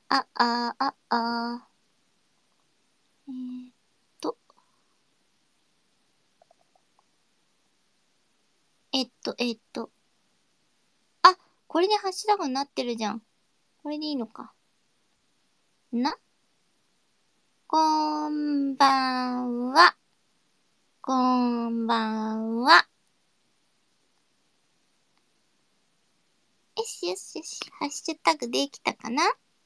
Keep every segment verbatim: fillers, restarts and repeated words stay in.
あ、あ、あ、あ。えーっと、えっと、えっと。あ、これでハッシュタグになってるじゃん。これでいいのか。な、こんばんは。こんばんは。よしよしよし。ハッシュタグできたかな？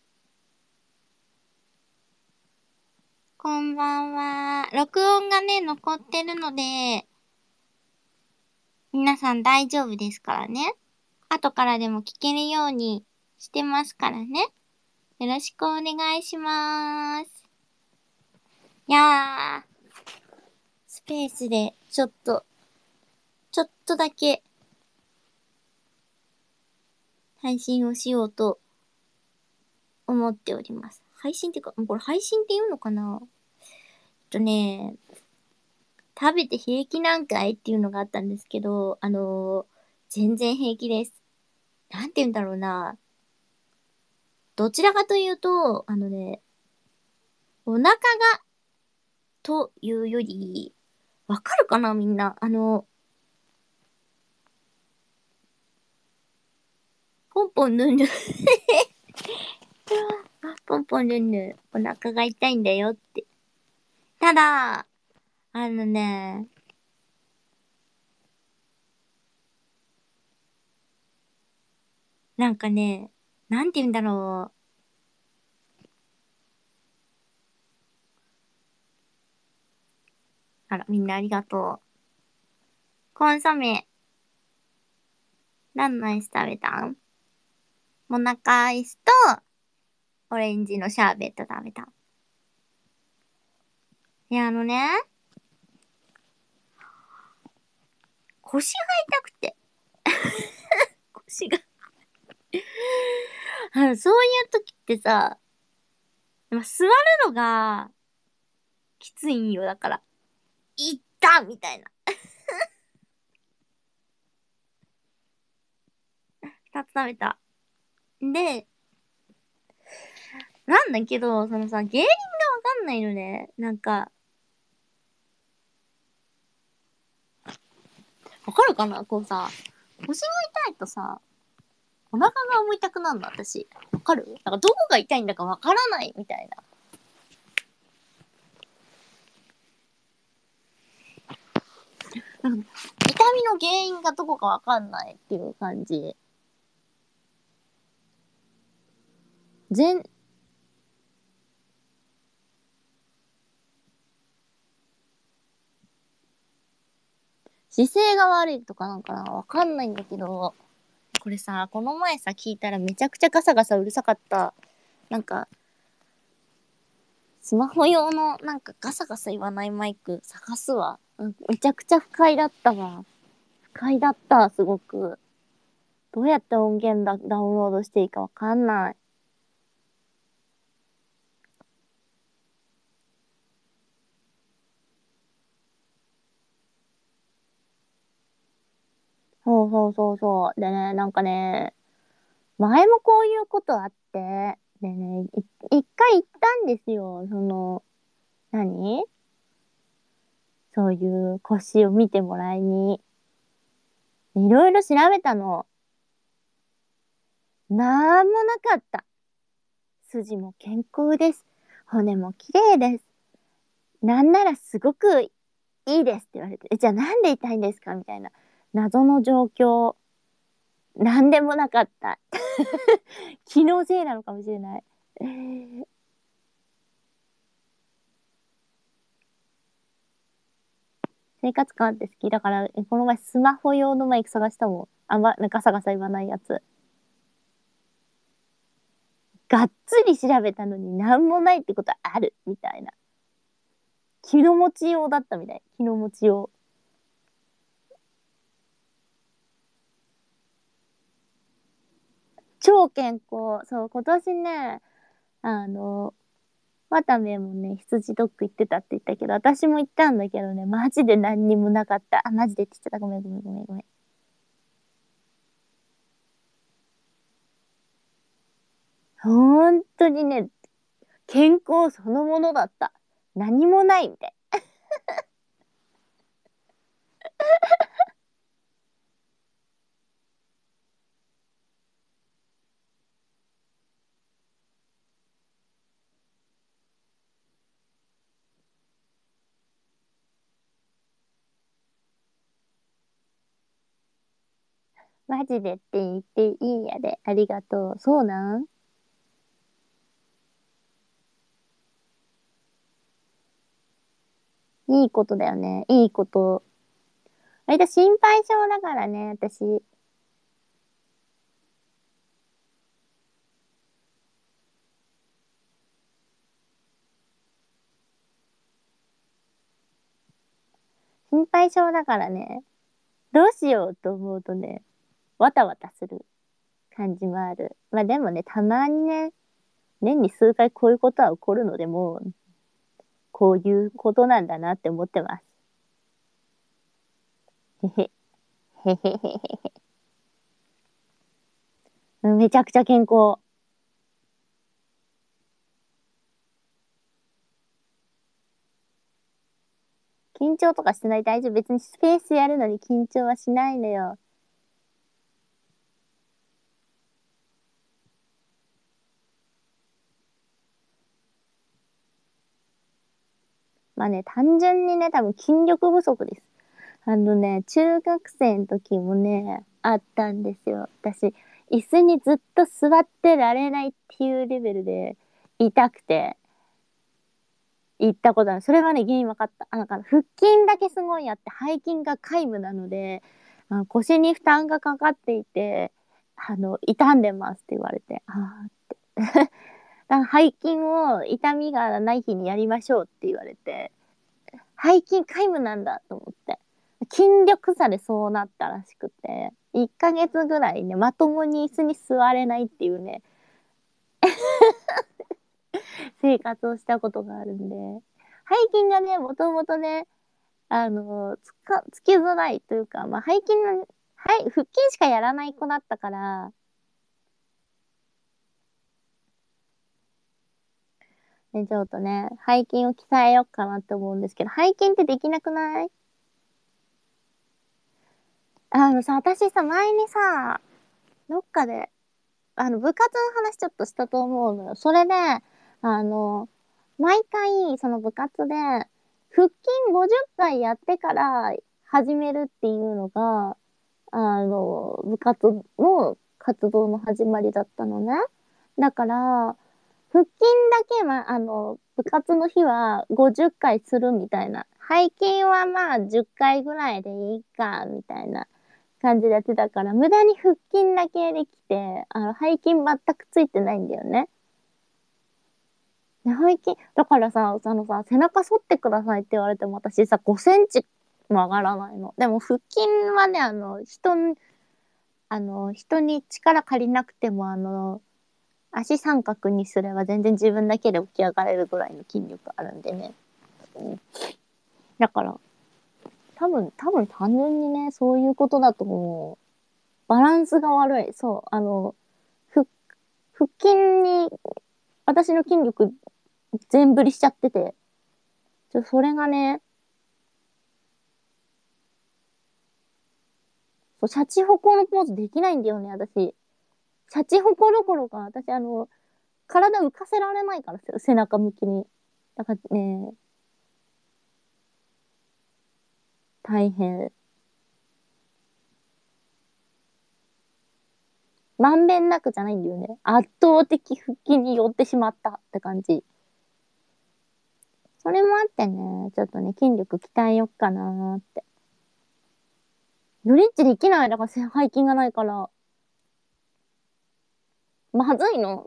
こんばんは。録音がね、残ってるので、皆さん大丈夫ですからね。後からでも聞けるようにしてますからね。よろしくお願いします。いやー、スペースでちょっと、ちょっとだけ配信をしようと思っております。配信っていうか、これ配信って言うのかな？えっとね、食べて平気なんかいっていうのがあったんですけど、あのー、全然平気です。なんて言うんだろうな。どちらかというと、あのね、お腹が、というより、わかるかなみんな。あの、ポンポンヌンヌンポンポンヌンヌン、お腹が痛いんだよって。ただ、あのね、なんかね、なんて言うんだろう。あら、みんなありがとう。コンソメ、何のアイス食べたん？モナカアイスと、オレンジのシャーベット食べた。いや、あのね、腰が痛くて。腰があの、そういう時ってさ、まあ、座るのがきついんよ、だから。いったみたいな。二つ食べた。で、なんだけど、そのさ、原因がわかんないのね。なんか、わかるかなこうさ、腰が痛いとさ、お腹が重いたくなるの、私。わかる？なんかどこが痛いんだかわからないみたいな。なんか痛みの原因がどこかわかんないっていう感じ。全、姿勢が悪いとかなんかなわかんないんだけど、これさ、この前さ、聞いたらめちゃくちゃガサガサうるさかった。なんか、スマホ用のなんかガサガサ言わないマイク探すわ。うんめちゃくちゃ不快だったわ。不快だった、すごく。どうやって音源ダ、ダウンロードしていいかわかんない。そうそうそうそう。でね、なんかね、前もこういうことあって、でね、い一回行ったんですよ。その、何そういう腰を見てもらいに。いろいろ調べたの。なんもなかった。筋も健康です。骨も綺麗です。なんならすごくいいですって言われて、え、じゃあなんで痛いんですかみたいな。謎の状況。なんでもなかった。気のせいなのかもしれない。えー生活感って好きだから、えこの前スマホ用のマイク探したもん。あんま、ガサガサ言わないやつ。がっつり調べたのになんもないってことあるみたいな。気の持ちようだったみたい。気の持ちよう。超健康。そう、今年ね、あの、ワタメもね、羊ドッグ行ってたって言ったけど、私も行ったんだけどね、マジで何にもなかった。あ、マジでって言っちゃった。ごめんごめんごめんごめん。 本当にね、健康そのものだった。何もないみたい。マジでって言っていいんやで。ありがとう。そうなん？いいことだよね。いいこと。割と心配性だからね、私。心配性だからね。どうしようと思うとね、わたわたする感じもある。まあでもね、たまにね、年に数回こういうことは起こるので、もう、こういうことなんだなって思ってます。へへ。へへへへ。めちゃくちゃ健康。緊張とかしてない？大丈夫。別にスペースやるのに緊張はしないのよ。まあね、単純にね、多分筋力不足です。あのね、中学生の時もね、あったんですよ。私、椅子にずっと座ってられないっていうレベルで痛くて行ったことある。それはね、原因分かった。あ、なんか腹筋だけすごいあって、背筋が皆無なので、あの腰に負担がかかっていて、あの、傷んでますって言われて、ああって。だから背筋を痛みがない日にやりましょうって言われて、背筋皆無なんだと思って。筋力差でそうなったらしくて、いっかげつぐらいね、まともに椅子に座れないっていうね、生活をしたことがあるんで、背筋がね、もともとね、あの、つか、つきづらいというか、まあ、背筋の、はい、腹筋しかやらない子だったから、ね、ちょっとね、背筋を鍛えようかなって思うんですけど、背筋ってできなくない？あのさ、私さ、前にさ、どっかで、あの、部活の話ちょっとしたと思うのよ。それで、あの、毎回、その部活で、腹筋ごじゅっかいやってから始めるっていうのが、あの、部活の活動の始まりだったのね。だから、腹筋だけは、あの、部活の日はごじゅっかいするみたいな。背筋はまあじゅっかいぐらいでいいか、みたいな感じでやってたから、無駄に腹筋だけできて、あの、背筋全くついてないんだよね。で背筋、だからさ、あのさ、背中反ってくださいって言われても私さ、ごセンチも上がらないの。でも腹筋はね、あの、人に、あの、人に力借りなくても、あの、足三角にすれば全然自分だけで起き上がれるぐらいの筋力あるんでね。うん、だから、多分、多分単純にね、そういうことだと思う。バランスが悪い。そう。あの、腹、腹筋に私の筋力全振りしちゃってて、ちょ、それがね、そう、シャチホコのポーズできないんだよね、私。シャチホコどころか、私あの、体浮かせられないから、背中向きに。だからね、大変。まんべんなくじゃないんだよね。圧倒的腹筋に寄ってしまったって感じ。それもあってね、ちょっとね、筋力鍛えよっかなーって。ブリッジできない。だから背筋がないから。まずいの。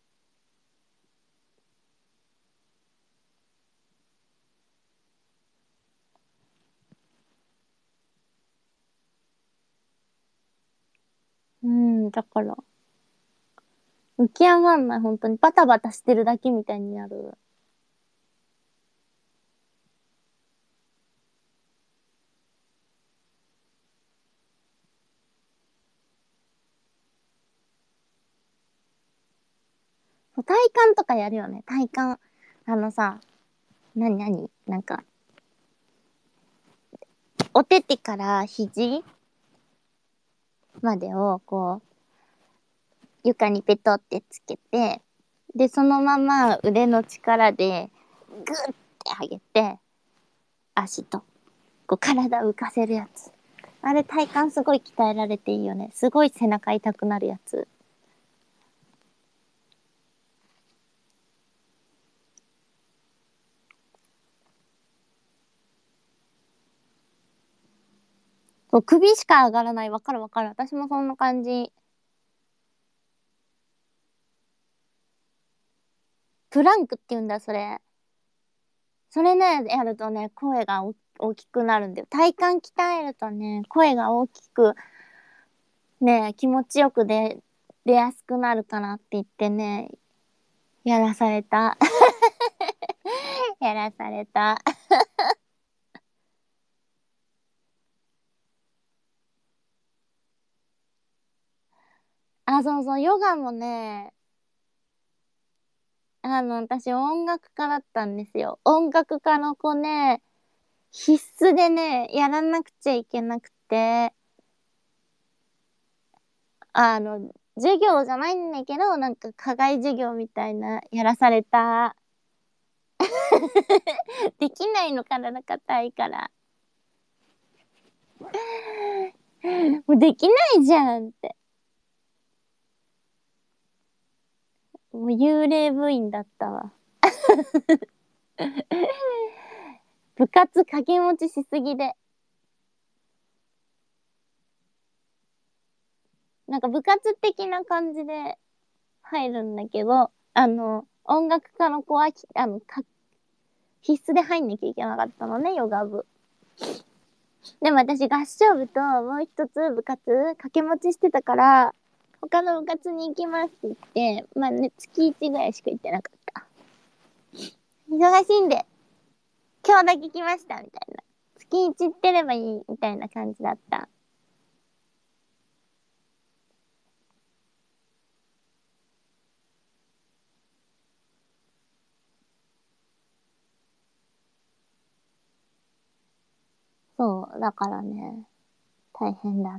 うん、だから、浮き上がんない。本当にバタバタしてるだけみたいになる。 体幹とかやるよね。体幹。あのさ、なになになんか、お手手から肘までをこう、床にペトってつけて、で、そのまま腕の力でグッて上げて、足と、こう体浮かせるやつ。あれ体幹すごい鍛えられていいよね。すごい背中痛くなるやつ。そう、首しか上がらない。わかるわかる。私もそんな感じ。プランクって言うんだ、それ。それね、やるとね、声がお大きくなるんだよ。体幹鍛えるとね、声が大きく、ね、気持ちよくで、出やすくなるかなって言ってね、やらされた。やらされた。あ、そうそう、ヨガもね、あの、私音楽家だったんですよ。音楽家の子ね、必須でね、やらなくちゃいけなくて、あの、授業じゃないんだけど、なんか課外授業みたいな、やらされた。できないの、体硬いから。もうできないじゃんって。もう幽霊部員だったわ。部活掛け持ちしすぎで。なんか部活的な感じで入るんだけど、あの、音楽家の子は、あの、か必須で入んなきゃいけなかったのね、ヨガ部。でも私合唱部ともう一つ部活掛け持ちしてたから、他の部活に行きますって言って、まあね、月いちぐらいしか行ってなかった。忙しいんで、今日だけ来ましたみたいな。月いち行ってればいいみたいな感じだった。そう、だからね、大変だった。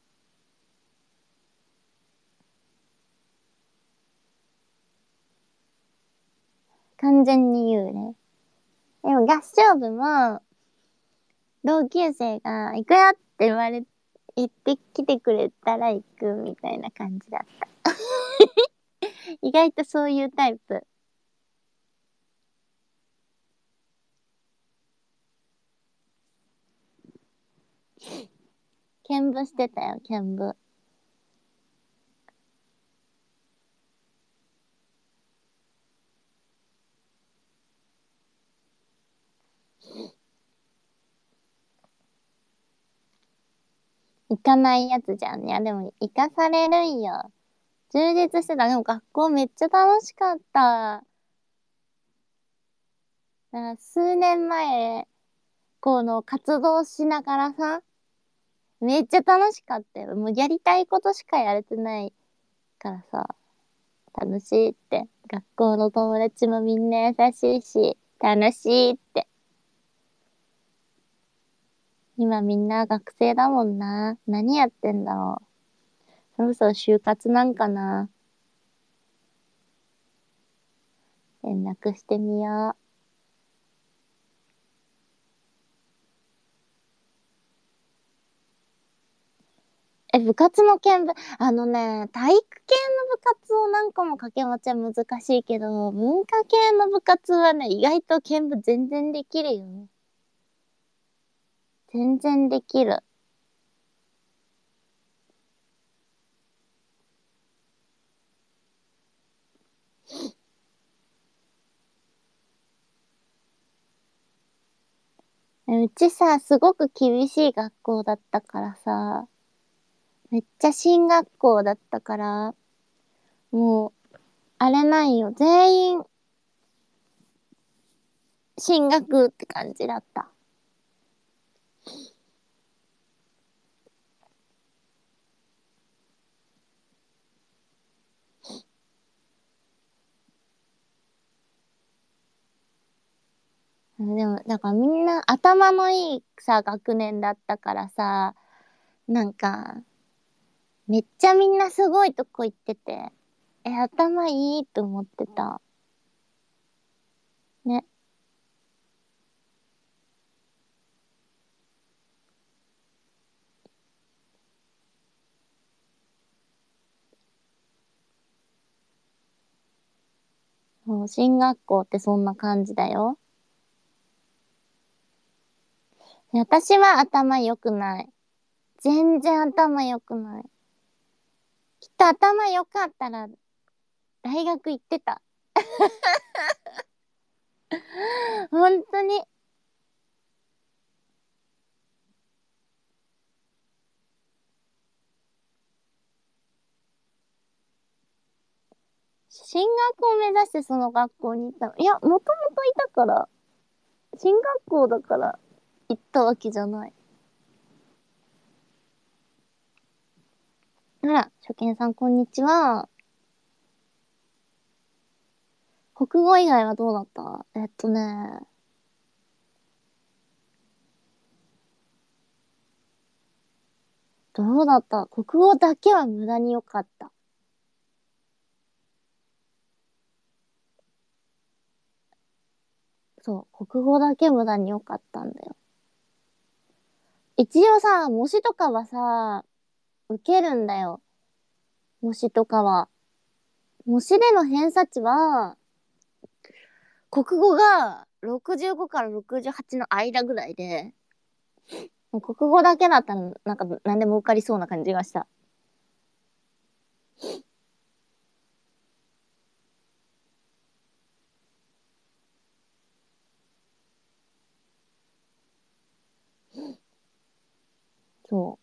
完全に幽霊。でも合唱部も、同級生が行くよって言われ、行ってきてくれたら行くみたいな感じだった。意外とそういうタイプ。兼部してたよ、兼部。行かないやつじゃん。いや、でも行かされるんよ。充実してた。でも学校めっちゃ楽しかった。なんか数年前、この活動しながらさ、めっちゃ楽しかったよ。もうやりたいことしかやれてないからさ、楽しいって。学校の友達もみんな優しいし、楽しいって。今みんな学生だもんな。何やってんだろう。そろそろ就活なんかな。連絡してみよう。え、部活の兼部、あのね、体育系の部活を何個も掛け持ちは難しいけど、文化系の部活はね、意外と兼部全然できるよ。全然できる。えうちさ、すごく厳しい学校だったからさ、めっちゃ進学校だったから、もう、あれないよ。全員進学って感じだった。 でも、だからみんな頭のいいさ、学年だったからさ、なんか、めっちゃみんなすごいとこ行ってて、え、頭いいと思ってた。ね。そう、進学校ってそんな感じだよ。私は頭良くない。全然頭良くない。きっと頭良かったら大学行ってた。本当に。進学を目指してその学校に行ったの。いや、もともといたから、進学校だから行ったわけじゃない。あら、初見さんこんにちは。国語以外はどうだった？えっとね、どうだった？国語だけは無駄に良かった。そう、国語だけ無駄に良かったんだよ。一応さ、模試とかはさ、受けるんだよ。模試とかは。模試での偏差値は、国語がろくじゅうごからろくじゅうはちの間ぐらいで、もう国語だけだったらなんか何でも受かりそうな感じがした。そう。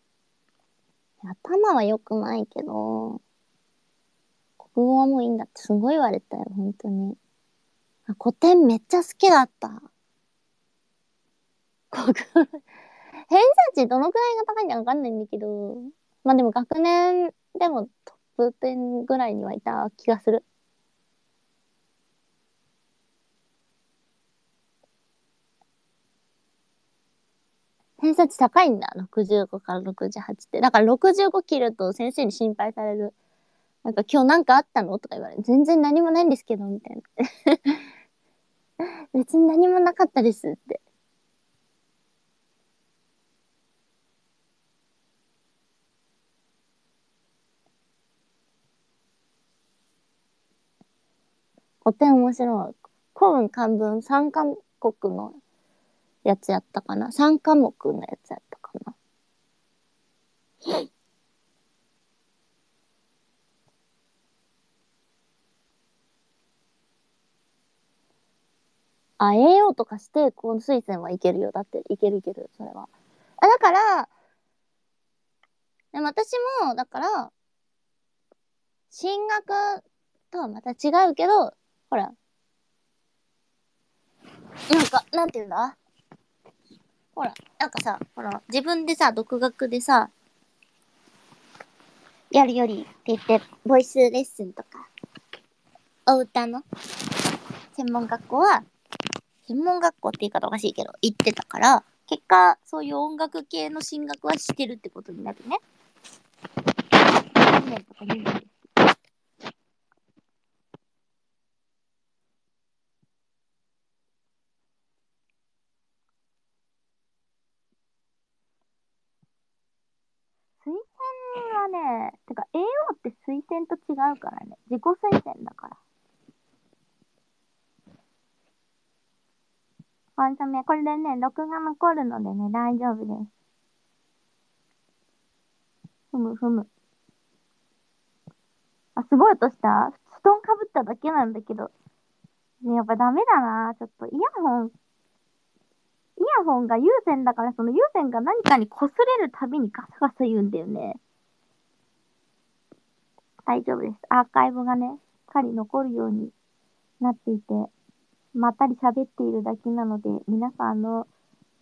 頭は良くないけど、国語はもういいんだってすごい言われたよ、本当に。あ、古典めっちゃ好きだった。国語、偏差値どのくらいが高いんだかわかんないんだけど、まあでも学年でもトップじゅうぐらいにはいた気がする。偏差値高いんだ。ろくじゅうごからろくじゅうはちって。だからろくじゅうご切ると先生に心配される。なんか今日なんかあったのとか言われる。全然何もないんですけど、みたいな。別に何もなかったですって。古典面白い。古文漢文さん科目のやつやったかな？ さん 科目のやつやったかな？あ、栄養とかして、この推薦はいけるよ。だって、いけるいける、それは。あ、だから、でも私も、だから、進学とはまた違うけど、ほら、なんか、なんていうんだ？ほら、なんかさ、ほら、自分でさ、独学でさ、やるよりって言って、ボイスレッスンとか、お歌の専門学校は、専門学校って言い方おかしいけど、行ってたから、結果、そういう音楽系の進学はしてるってことになるね。いちねんとかにねんです。推薦はね、てか エーオー って推薦と違うからね。自己推薦だから。コンソメ、これでね、録画残るのでね、大丈夫です。ふむふむ。あ、すごい音した。布団かぶっただけなんだけど。ね、やっぱダメだな。ちょっとイヤホン、イヤホンが有線だから、その有線が何かに擦れるたびにガサガサ言うんだよね。大丈夫です。アーカイブがね、しっかり残るようになっていて、まったり喋っているだけなので、皆さんの、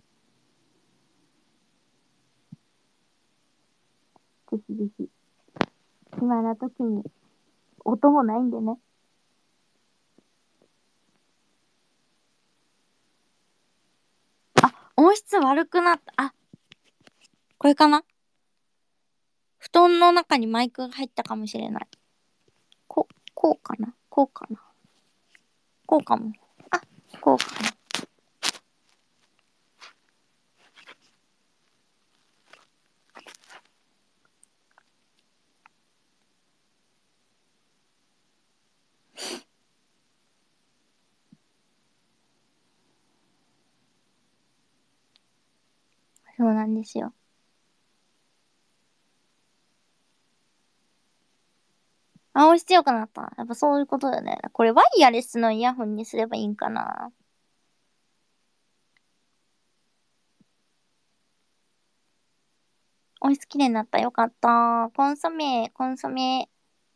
ぜひぜひ、暇な時に、音もないんでね。 ス悪くなった。あ、これかな？布団の中にマイクが入ったかもしれない。こ、こうかな？こうかな？こうかも。あ、こうかな。そうなんですよ。あ、押し強くなった。やっぱそういうことだよね。これワイヤレスのイヤホンにすればいいんかな。音質綺麗になった。よかった。コンソメ、コンソメ。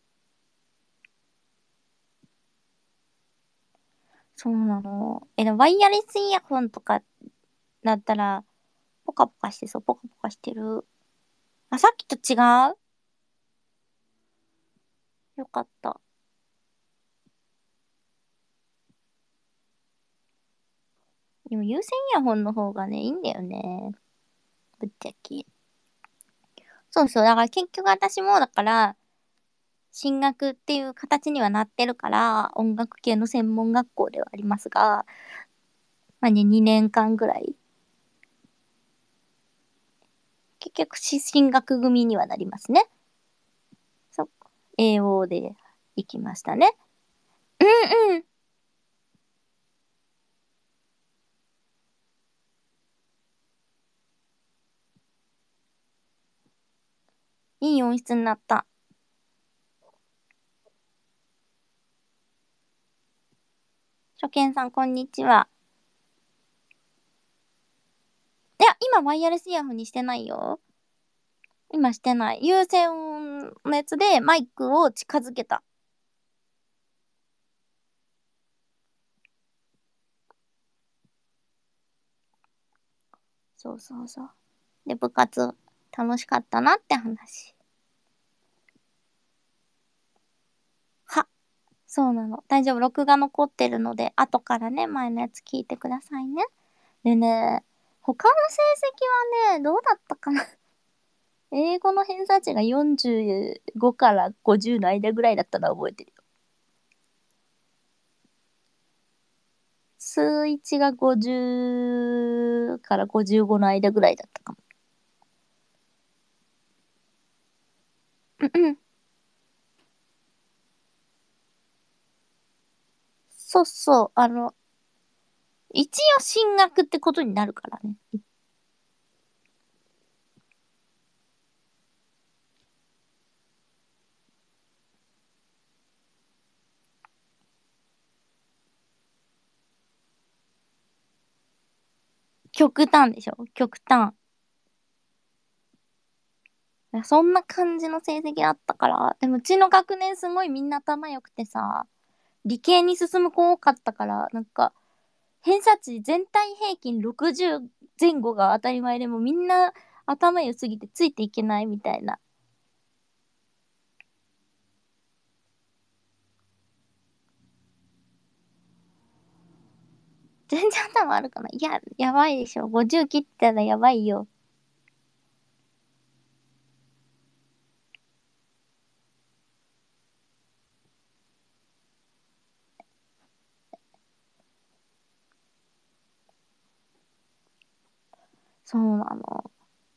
そうなの。え、でもワイヤレスイヤホンとかだったら、ポカポカしてそう。ポカポカしてる。あ、さっきと違う？よかった。でも有線イヤホンの方がね、いいんだよね。ぶっちゃけ。そうそう。だから結局私も、だから、進学っていう形にはなってるから、音楽系の専門学校ではありますが、まあね、にねんかんぐらい。結局、進学組にはなりますね。そう。英語で行きましたね。うんうん。いい音質になった。初見さん、こんにちは。いや、今ワイヤレスイヤホンにしてないよ。今してない。有線のやつでマイクを近づけた。そうそうそう。で、部活楽しかったなって話。は、そうなの。大丈夫。録画残ってるので、後からね、前のやつ聞いてくださいね。でね、他の成績はね、どうだったかな。英語の偏差値がよんじゅうごからごじゅうの間ぐらいだったのは覚えてるよ。数いちがごじゅうからごじゅうごの間ぐらいだったかも。うんうん。そうそう。あの、一応進学ってことになるからね。極端でしょ？極端。そんな感じの成績だったから。でもうちの学年すごいみんな頭良くてさ、理系に進む子多かったから、なんか、偏差値全体平均ろくじゅう前後が当たり前でもみんな頭良すぎてついていけないみたいな。全然頭あるかな？いや、やばいでしょ。ごじゅう切ったらやばいよ。そうなの。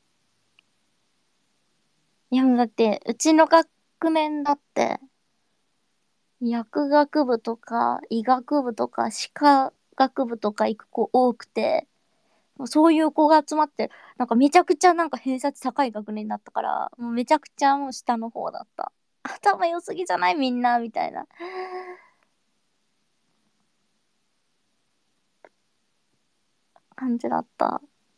いや、だって、うちの学年だって、薬学部とか、医学部とか、歯科学部とか行く子多くて、もうそういう子が集まって、なんかめちゃくちゃなんか偏差値高い学年だったから、もうめちゃくちゃもう下の方だった。頭良すぎじゃないみんな、みたいな感じだった。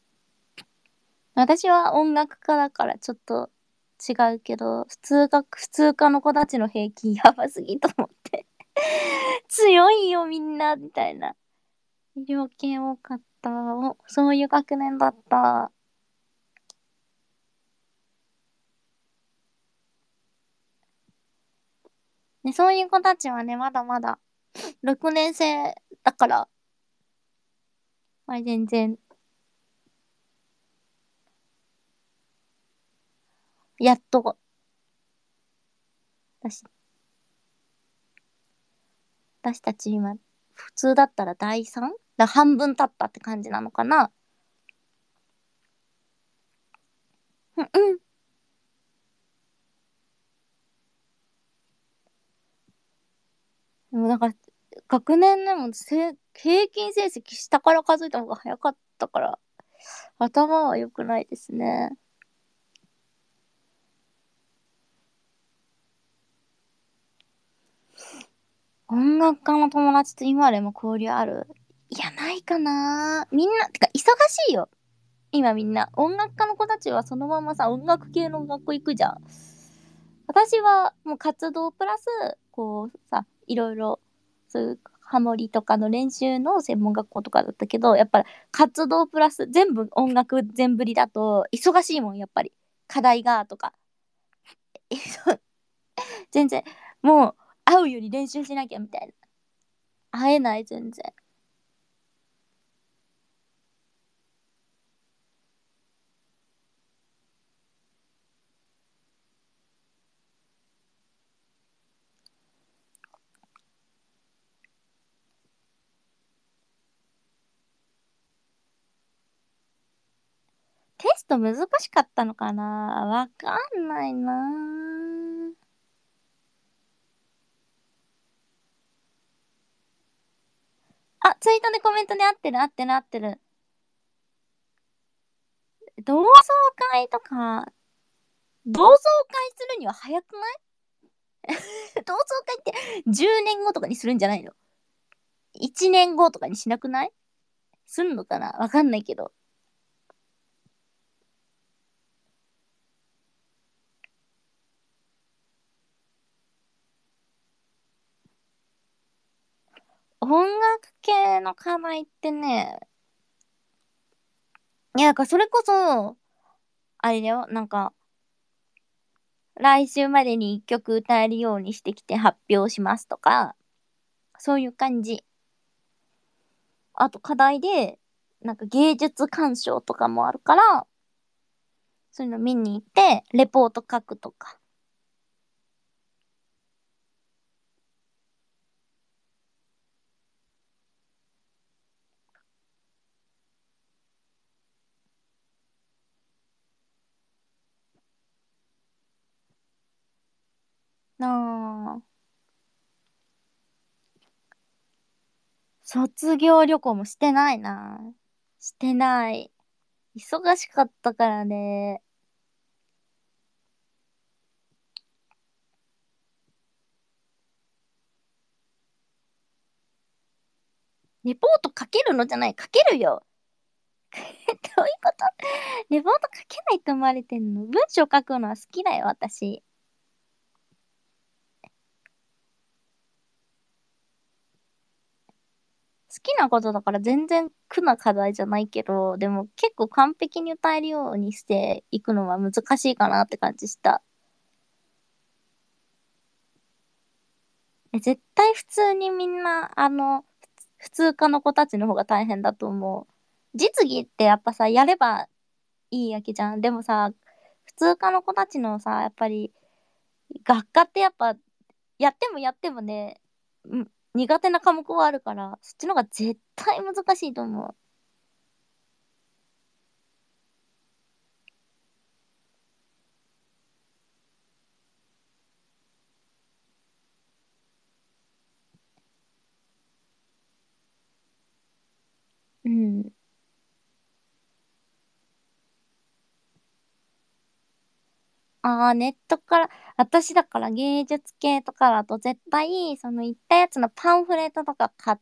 私は音楽家だからちょっと違うけど、普通学、普通科の子たちの平均やばすぎと思って。強いよみんな、みたいな。医療系多かった。お、そういう学年だった。ね、そういう子たちはね、まだまだろくねん生だから、まあ、全然やっと、私、私たち今、普通だったらだいさん？ だ半分経ったって感じなのかな。うん、うん。でもなんか、学年でもせ平均成績下から数えた方が早かったから、頭は良くないですね。音楽家の友達と今でも交流ある？いや、ないかな。みんな、てか、忙しいよ。今みんな。音楽家の子たちはそのままさ、音楽系の学校行くじゃん。私はもう活動プラス、こうさ、いろいろ、そういうハモリとかの練習の専門学校とかだったけど、やっぱり活動プラス全部音楽全振りだと忙しいもん、やっぱり。課題がとか。えそう全然、もう会うより練習しなきゃみたいな。会えない、全然。テスト難しかったのかな？わかんないな。あ、ツイートでコメントで合ってる合ってる合ってる。同窓会とか、同窓会するには早くない？同窓会ってじゅうねんごとかにするんじゃないの？ いち 年後とかにしなくない？すんのかな？わかんないけど。音楽系の課題ってね、いや、なんかそれこそ、あれだよ、なんか、来週までにいっきょく歌えるようにしてきて発表しますとか、そういう感じ。あと課題で、なんか芸術鑑賞とかもあるから、そういうの見に行って、レポート書くとか。なあ、卒業旅行もしてないな。してない。忙しかったからね。レポート書けるのじゃない？書けるよ。どういうこと？レポート書けないと思われてんの？文章書くのは好きだよ、私。好きなことだから全然苦な課題じゃないけど、でも結構完璧に歌えるようにしていくのは難しいかなって感じした。え、絶対普通にみんな、あの、普通科の子たちの方が大変だと思う。実技ってやっぱさ、やればいいわけじゃん。でもさ、普通科の子たちのさ、やっぱり、学科ってやっぱ、やってもやってもね、ん苦手な科目はあるから、そっちの方が絶対難しいと思う。うん。ああ、ネットから、私だから芸術系とかだと絶対、その言ったやつのパンフレットとか買って、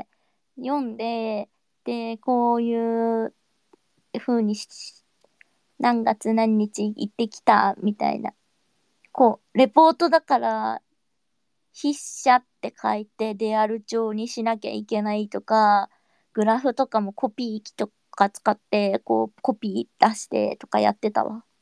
読んで、で、こういう風にし、何月何日行ってきた、みたいな。こう、レポートだから、筆者って書いてデアル帳にしなきゃいけないとか、グラフとかもコピー機とか使って、こう、コピー出してとかやってたわ。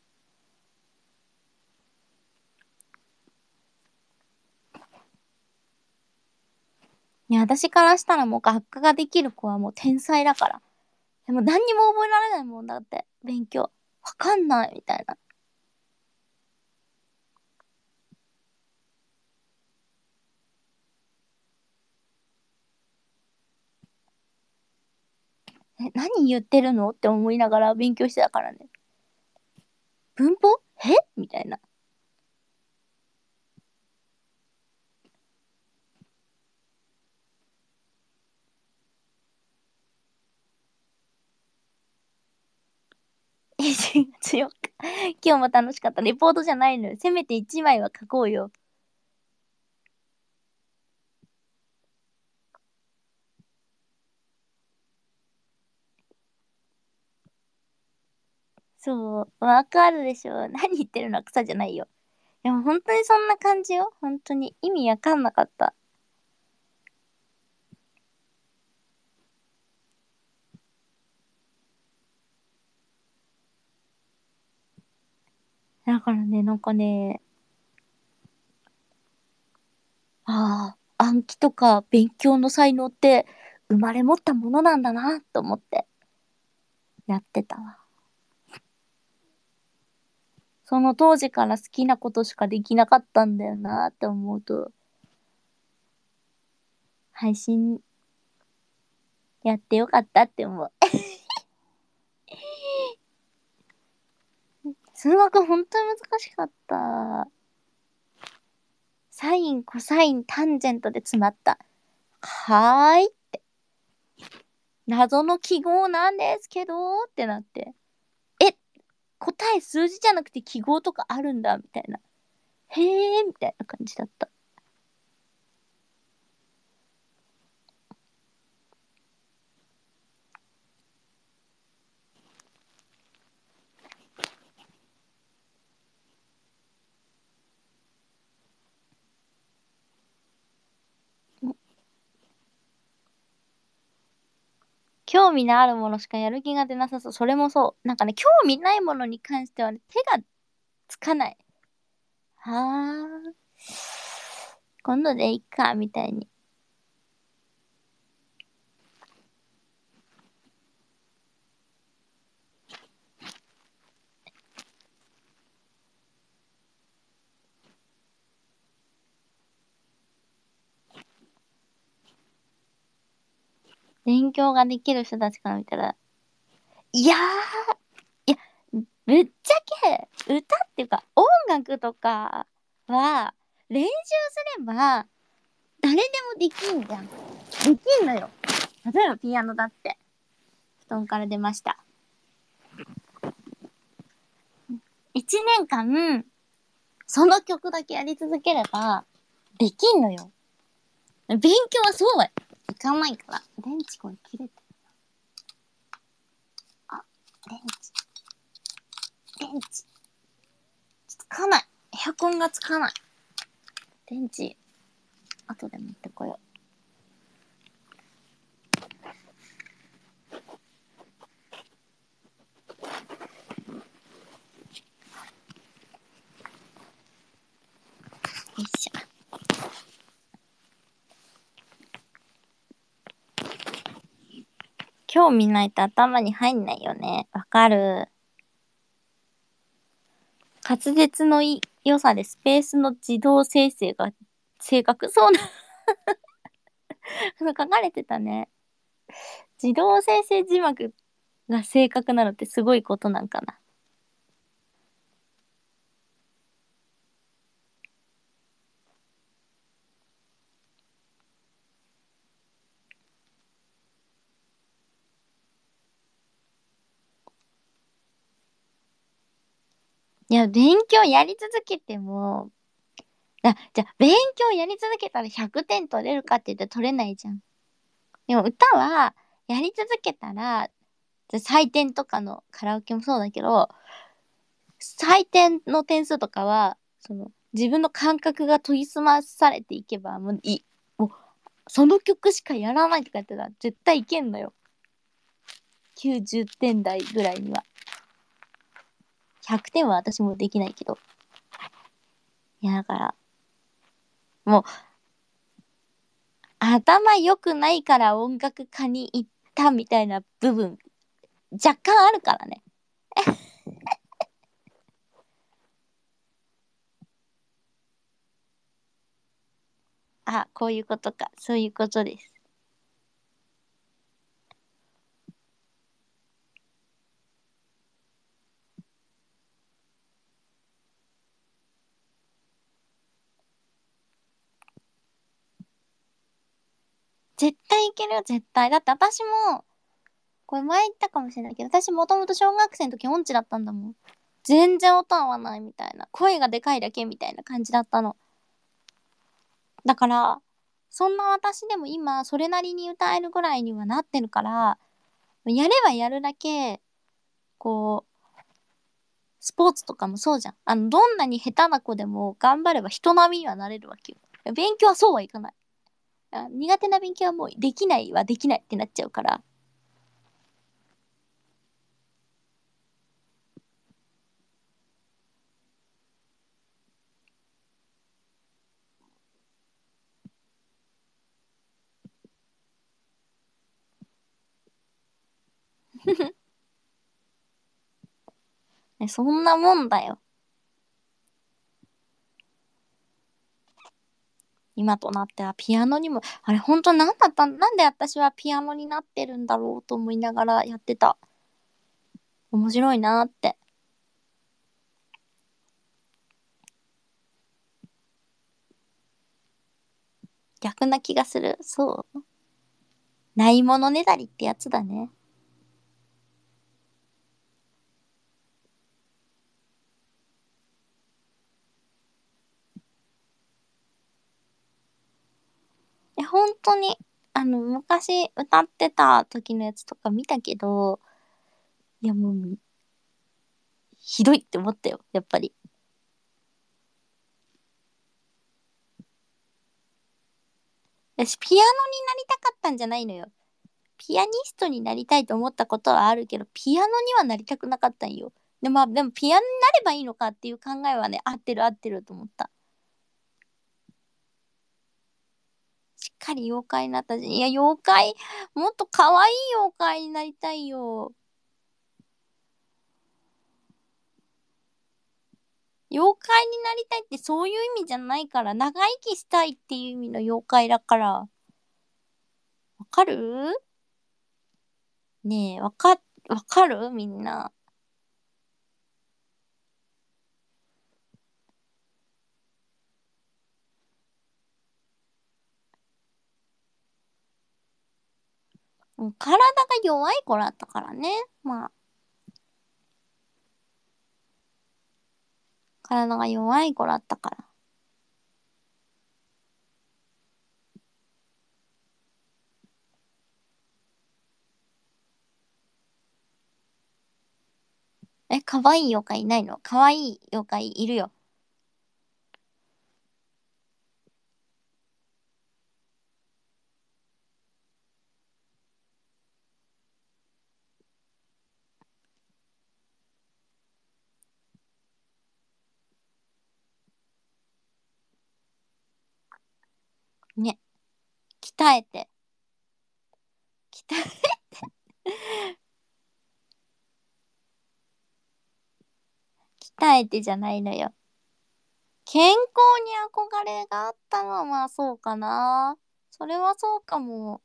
いや、私からしたらもう学科ができる子はもう天才だから。でも何にも覚えられないもんだって、勉強。わかんないみたいな。 え、何言ってるのって思いながら勉強してたからね。文法えみたいな。いちがつよっか。今日も楽しかった。レポートじゃないのよ。せめていちまいは書こうよ。そう、わかるでしょ。何言ってるのは草じゃないよ。でも本当にそんな感じよ。本当に。意味わかんなかった。だからね、なんかね、ああ、暗記とか勉強の才能って生まれ持ったものなんだなと思ってやってたわ。その当時から好きなことしかできなかったんだよなって思うと、配信やってよかったって思う。数学本当に難しかった。サイン、コサイン、タンジェントで詰まった。はーい。謎の記号なんですけどってなって。え、答え数字じゃなくて記号とかあるんだみたいな。へーみたいな感じだった。興味のあるものしかやる気が出なさそう。それもそう。なんかね、興味ないものに関してはね、手がつかない。はー。今度でいいか、みたいに。勉強ができる人たちから見たら、いやー、いや、ぶっちゃけ、歌っていうか、音楽とかは、練習すれば、誰でもできんじゃん。できんのよ。例えばピアノだって。布団から出ました。一年間、その曲だけやり続ければ、できんのよ。勉強はそうはいかないから。電池これ切れてる。あ、電池。電池。つかない。エアコンがつかない。電池、後で持ってこよう。よいしょ。興味ないと頭に入んないよね。わかる。滑舌のいい良さでスペースの自動生成が正確。そうな、書かれてたね。自動生成字幕が正確なのってすごいことなんかな。いや、勉強やり続けても、あ、じゃあ、勉強やり続けたらひゃくてん取れるかって言って取れないじゃん。でも歌は、やり続けたら、採点とかのカラオケもそうだけど、採点の点数とかは、その、自分の感覚が研ぎ澄まされていけば、もういい。もう、その曲しかやらないとか言ってたら、絶対いけんのよ。きゅうじゅってん台ぐらいには。ひゃくてんは私もできないけど。いや、だから、もう、頭良くないから音楽家に行ったみたいな部分、若干あるからね。あ、こういうことか。そういうことです。 絶対いけるよ、絶対。だって私も、これ前言ったかもしれないけど、私もともと小学生の時音痴だったんだもん。全然音合わないみたいな。声がでかいだけみたいな感じだったの。だから、そんな私でも今、それなりに歌えるぐらいにはなってるから、やればやるだけ、こう、スポーツとかもそうじゃん。あの、どんなに下手な子でも頑張れば人並みにはなれるわけよ。勉強はそうはいかない。あ苦手な勉強はもうできないはできないってなっちゃうから。ね、そんなもんだよ。今となってはピアノにも、あれ本当なんだった、なんで私はピアノになってるんだろうと思いながらやってた。面白いなーって。逆な気がする。そう。ないものねだりってやつだね。え、本当に、あの、昔歌ってた時のやつとか見たけど、いやもう、ひどいって思ったよ、やっぱり。私、ピアノになりたかったんじゃないのよ。ピアニストになりたいと思ったことはあるけど、ピアノにはなりたくなかったんよ。で、まあ、でもピアノになればいいのかっていう考えはね、合ってる合ってると思った。しっかり妖怪になったし、いや、妖怪、もっと可愛い妖怪になりたいよ。妖怪になりたいってそういう意味じゃないから、長生きしたいっていう意味の妖怪だから。わかる？ねえ、わか、わかるみんな。うん体が弱い子だったからね。まあ、体が弱い子だったから。え、可愛い妖怪いないの？可愛い妖怪いるよ。ね。鍛えて。鍛え、鍛えてじゃないのよ。健康に憧れがあったのはまあそうかな。それはそうかも。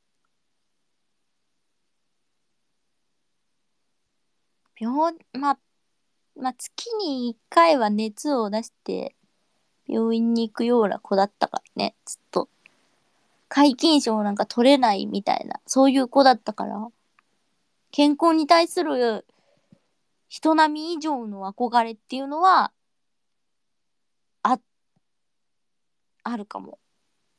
病、まあ、まあ月にいっかいは熱を出して病院に行くような子だったからね。ずっと。皆勤賞なんか取れないみたいな、そういう子だったから。健康に対する人並み以上の憧れっていうのは、あ、あるかも。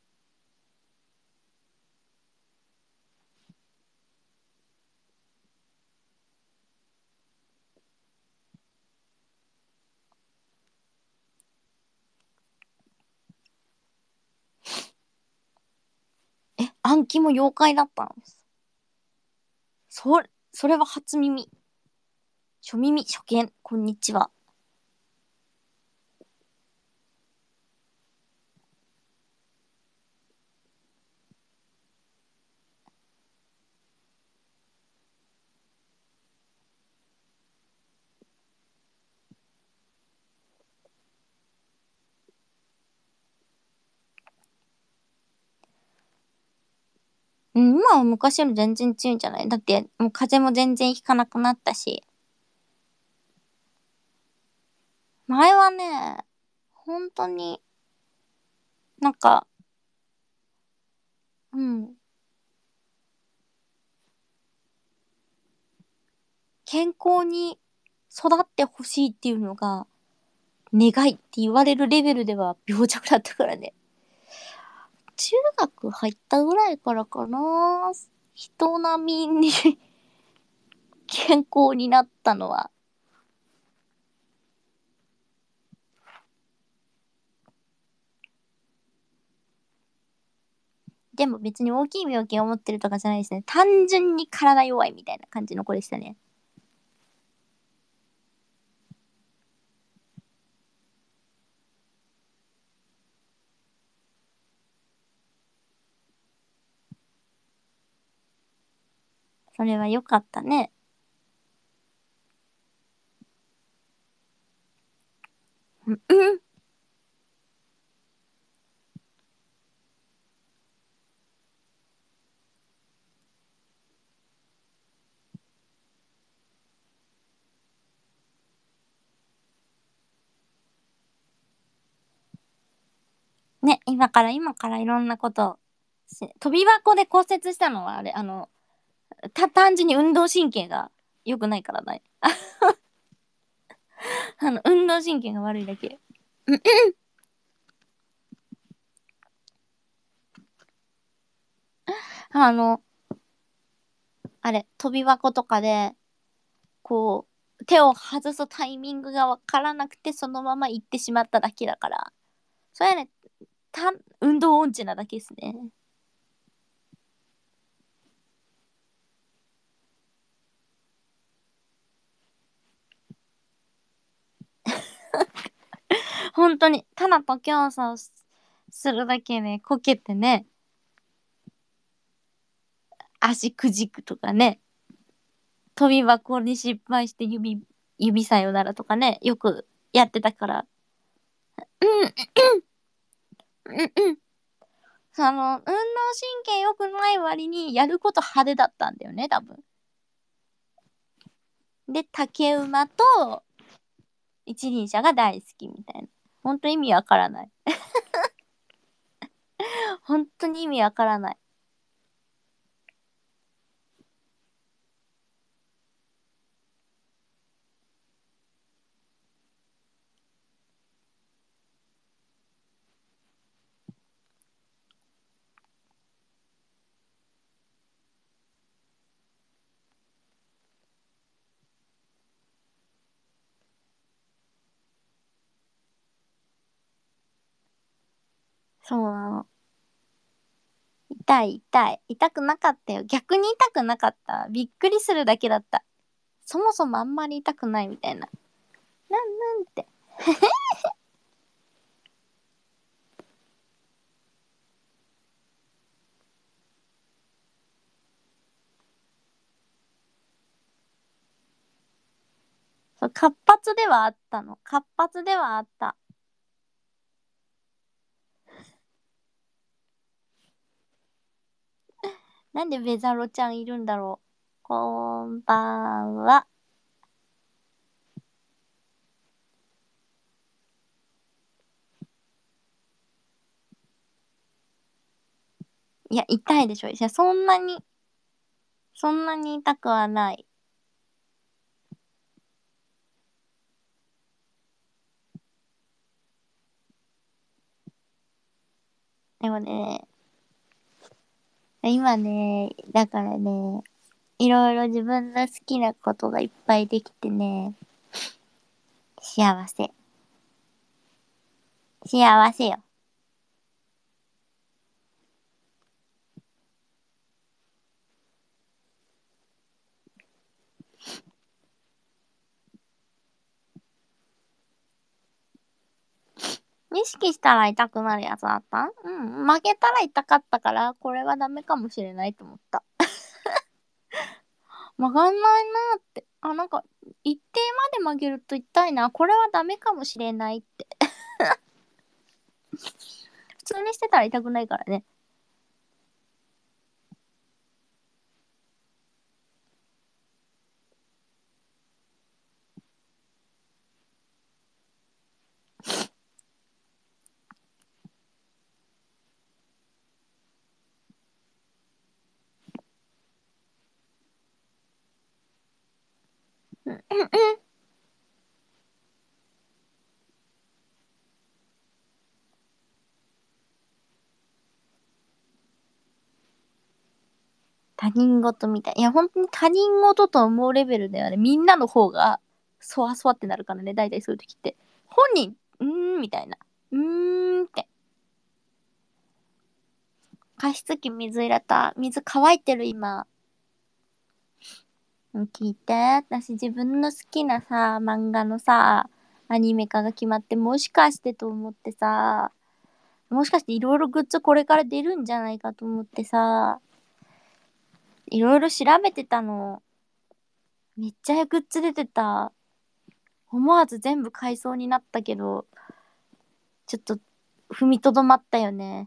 え、暗記も妖怪だったんです。そ、それは初耳。初耳、初見、こんにちは。うん、今は昔より全然強いんじゃない？だって、もう風邪も全然ひかなくなったし。前はね、本当に、なんか、うん、 健康に育ってほしいっていうのが、願いって言われるレベルでは病弱だったからね。中学入ったぐらいからかな。人並みに健康になったのは。でも別に大きい病気を持ってるとかじゃないですね。単純に体弱いみたいな感じの子でしたね。それは良かったね。うん、うん。ね、今から今からいろんなことし飛び箱で骨折したのはあれ、あの、た、単純に運動神経が良くないからね。あの、運動神経が悪いだけ。うん、あの、あれ、飛び箱とかで、こう、手を外すタイミングがわからなくて、そのまま行ってしまっただけだから。それはね、た、運動音痴なだけですね。本当に、タナと競争すするだけでこけてね、足くじくとかね、飛び箱に失敗して指、指さよならとかね、よくやってたから。うん、うん、うん。その、運動神経良くない割にやること派手だったんだよね、多分。で、竹馬と一輪車が大好きみたいな。ほんと意味わからない。本当に意味わからない。そうなの。痛い痛い。痛くなかったよ。逆に痛くなかった。びっくりするだけだった。そもそもあんまり痛くないみたいな。なんなんって。そう、活発ではあったの。活発ではあった。なんでベザロちゃんいるんだろう。こんばんは。いや、痛いでしょ。いや、そんなに、そんなに痛くはない。でもね、今ね、だからね、いろいろ自分の好きなことがいっぱいできてね、幸せ。幸せよ。意識したら痛くなるやつあった？うん。負けたら痛かったから、これはダメかもしれないと思った。曲がんないなーって。あ、なんか、一定まで曲げると痛いな。これはダメかもしれないって。普通にしてたら痛くないからね。 他人事みたい。いや、本当に他人事と思うレベルではね、みんなの方が、そわそわってなるからね、大体そういう時って。本人、うーん、みたいな。うーんって。加湿器水入れた。水乾いてる、今。聞いて。私自分の好きなさ、漫画のさ、アニメ化が決まって、もしかしてと思ってさ、もしかしていろいろグッズこれから出るんじゃないかと思ってさ、いろいろ調べてたの。めっちゃグッズ出てた。思わず全部買いそうになったけど、ちょっと踏みとどまったよね。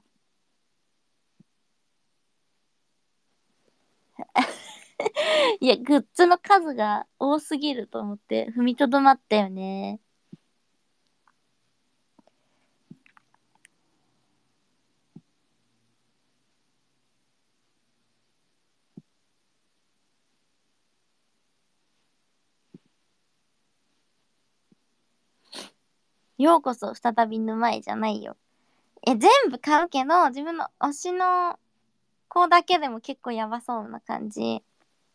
いや、グッズの数が多すぎると思って踏みとどまったよね。ようこそ再び沼へじゃないよ。え、全部買うけど、自分の推しの子だけでも結構やばそうな感じ。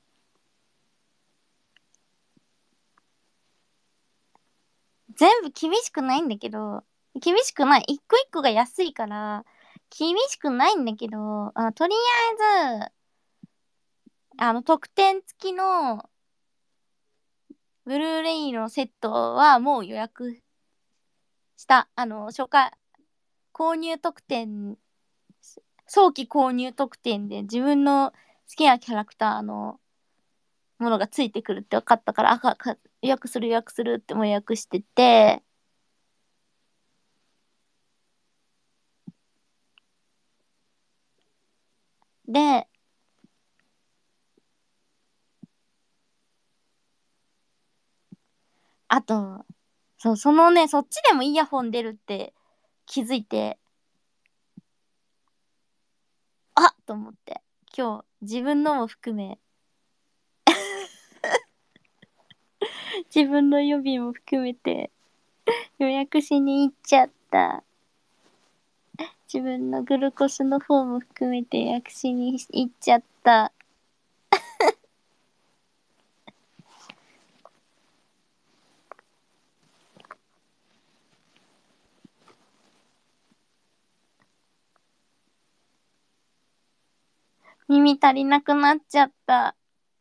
全部厳しくないんだけど、厳しくない。一個一個が安いから、厳しくないんだけど、あ、とりあえず、あの、特典付きのブルーレイのセットはもう予約した。あの、初回、購入特典、早期購入特典で自分の好きなキャラクターのものがついてくるって分かったから、あ、か、か予約する予約するってもう予約してて、で、あと、そう、そのね、そっちでもイヤホン出るって気づいて、あっと思って、今日自分のも含め、自分の予備も含めて予約しに行っちゃった。自分のグルコスの方も含めて予約しに行っちゃった。耳足りなくなっちゃった。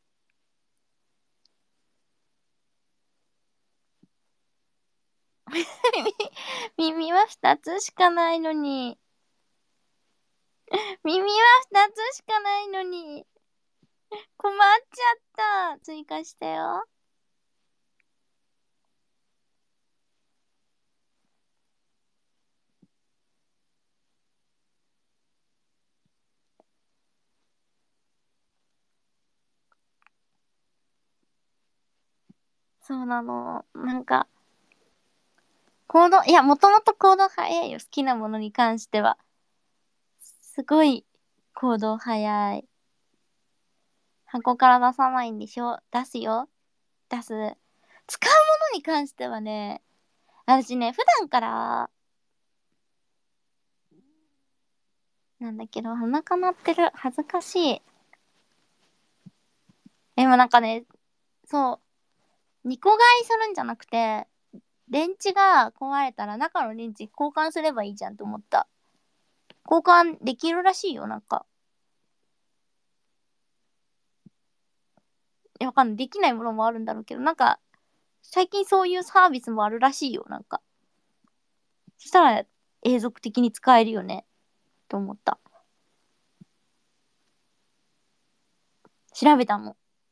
耳、耳は二つしかないのに。耳は二つしかないのに。困っちゃった。追加してよ。そうなの。なんか、行動、いや、もともと行動早いよ。好きなものに関しては。すごい行動早い。箱から出さないんでしょ？出すよ。出す。使うものに関してはね、私ね、普段から、なんだけど、鼻かなってる。恥ずかしい。でもなんかね、そう、にこ買いするんじゃなくて、電池が壊れたら中の電池交換すればいいじゃんと思った。交換できるらしいよ、なんか。いや、わかんない。できないものもあるんだろうけど、なんか、最近そういうサービスもあるらしいよ、なんか。そしたら永続的に使えるよね、と思った。調べたもん。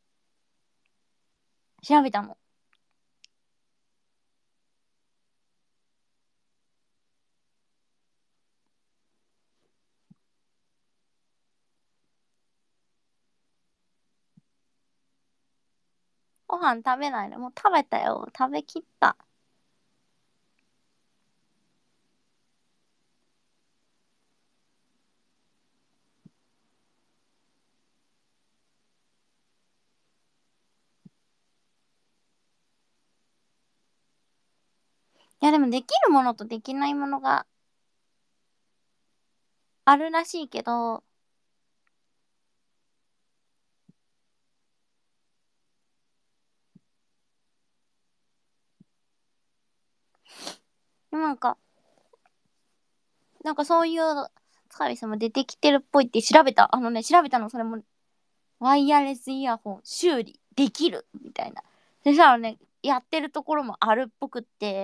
調べたもん。ご飯食べないの？もう食べたよ。食べきった。 いやでもできるものとできないものがあるらしいけど、でもなんか、なんかそういうサービスも出てきてるっぽいって調べた。あのね、調べたの、それも、ワイヤレスイヤホン修理できるみたいな。そしたらね、やってるところもあるっぽくって、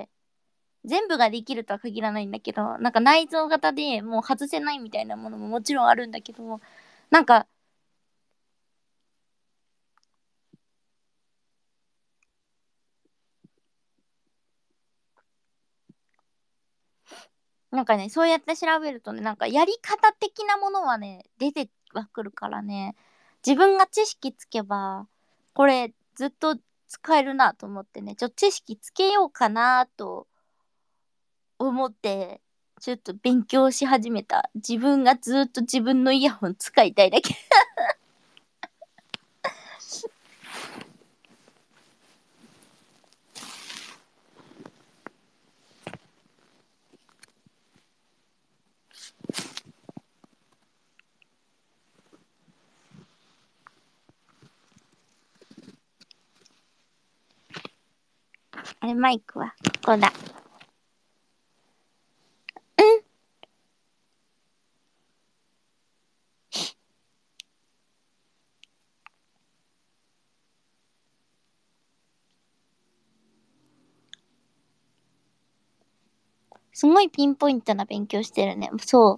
全部ができるとは限らないんだけど、なんか内蔵型でもう外せないみたいなものももちろんあるんだけど、なんか、なんかね、そうやって調べるとね、なんかやり方的なものはね、出てはくるからね、自分が知識つけば、これずっと使えるなと思ってね、ちょっと知識つけようかなと思って、ちょっと勉強し始めた。自分がずっと自分のイヤホン使いたいだけ。あれ、マイクはここだ。うん。すごいピンポイントな勉強してるね。そう。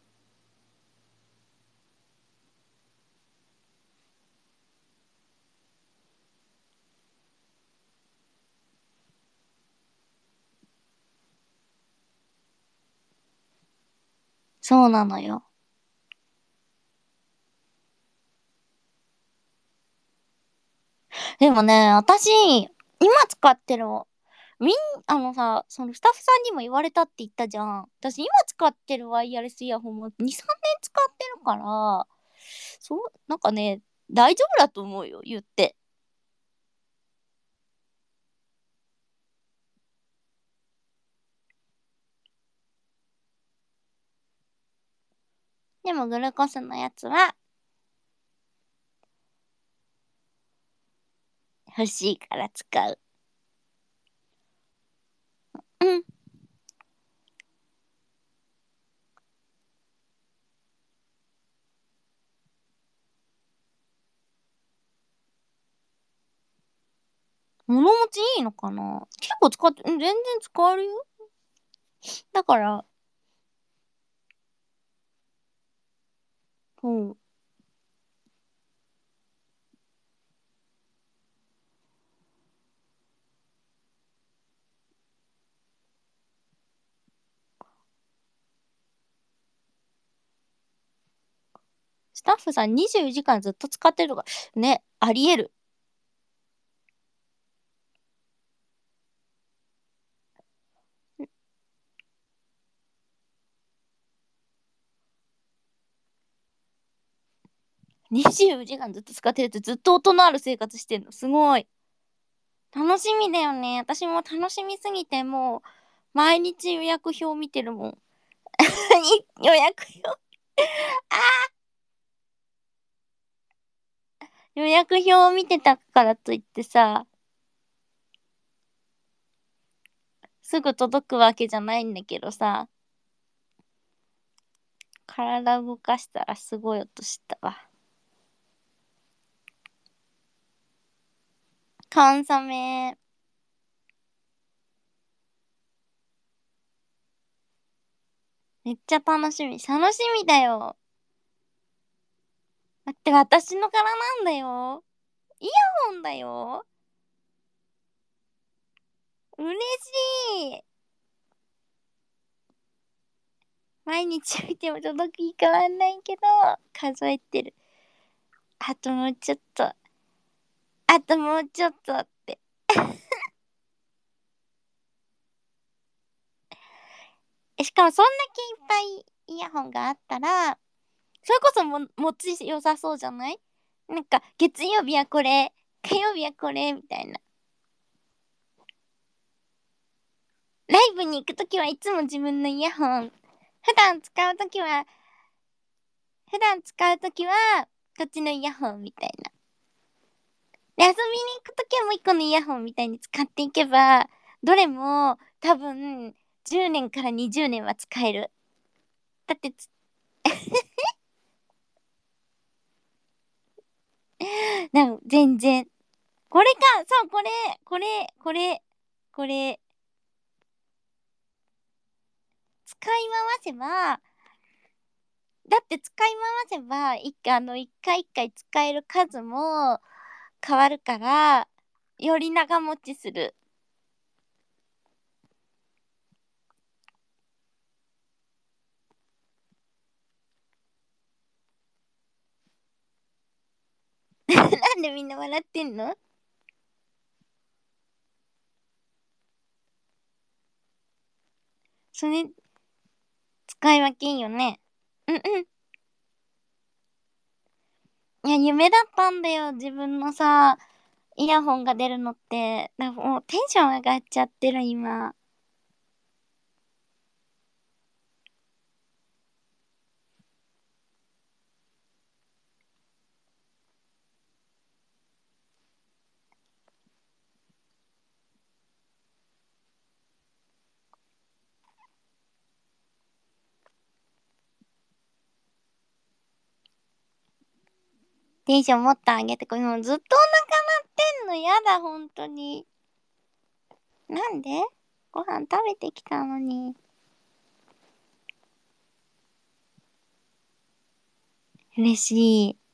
そうなのよ。でもね、私、今使ってる、みん、あのさ、そのスタッフさんにも言われたって言ったじゃん。私今使ってるワイヤレスイヤホンもに、さんねん使ってるから、そう、なんかね、大丈夫だと思うよ、言って。でもグルコスのやつは欲しいから使う。うん。物持ちいいのかな？結構使って、うん全然使えるよ。だから、うん。スタッフさんにじゅうよじかんずっと使ってるとか、ね、あり得る。にじゅうよじかんずっと使ってるってずっと音のある生活してんの。すごい。楽しみだよね。私も楽しみすぎて、もう、毎日予約表見てるもん。予約表、予約表を見てたからといってさ、すぐ届くわけじゃないんだけどさ、体動かしたらすごい音したわ。コンソメ。めっちゃ楽しみ。楽しみだよ。だって私の柄なんだよ。イヤホンだよ。嬉しい。毎日見ても届き変わんないけど、数えてる。あともうちょっと。あともうちょっとって。しかもそんだけいっぱいイヤホンがあったら、それこそも持ち良さそうじゃない？なんか、月曜日はこれ、火曜日はこれ、みたいな。 ライブに行くときはいつも自分のイヤホン。普段使うときは、普段使うときは、こっちのイヤホンみたいな。で、遊びに行くときはもう一個のイヤホンみたいに使っていけば、どれも多分、じゅうねんからにじゅうねんは使える。だってつ、なん全然。これか、そう、これ、これ、これ、これ、使い回せば、だって使い回せば、一回、あの、一回一回使える数も変わるから、より長持ちする。なんでみんな笑ってんの？それ、使い分けんよね。うんうん。いや、夢だったんだよ。自分のさ、イヤホンが出るのって。なんかもうテンション上がっちゃってる、今。テンションもっと上げて、これもうずっとお腹鳴ってんの。やだ、ほんとに。なんで？ご飯食べてきたのに。嬉しい。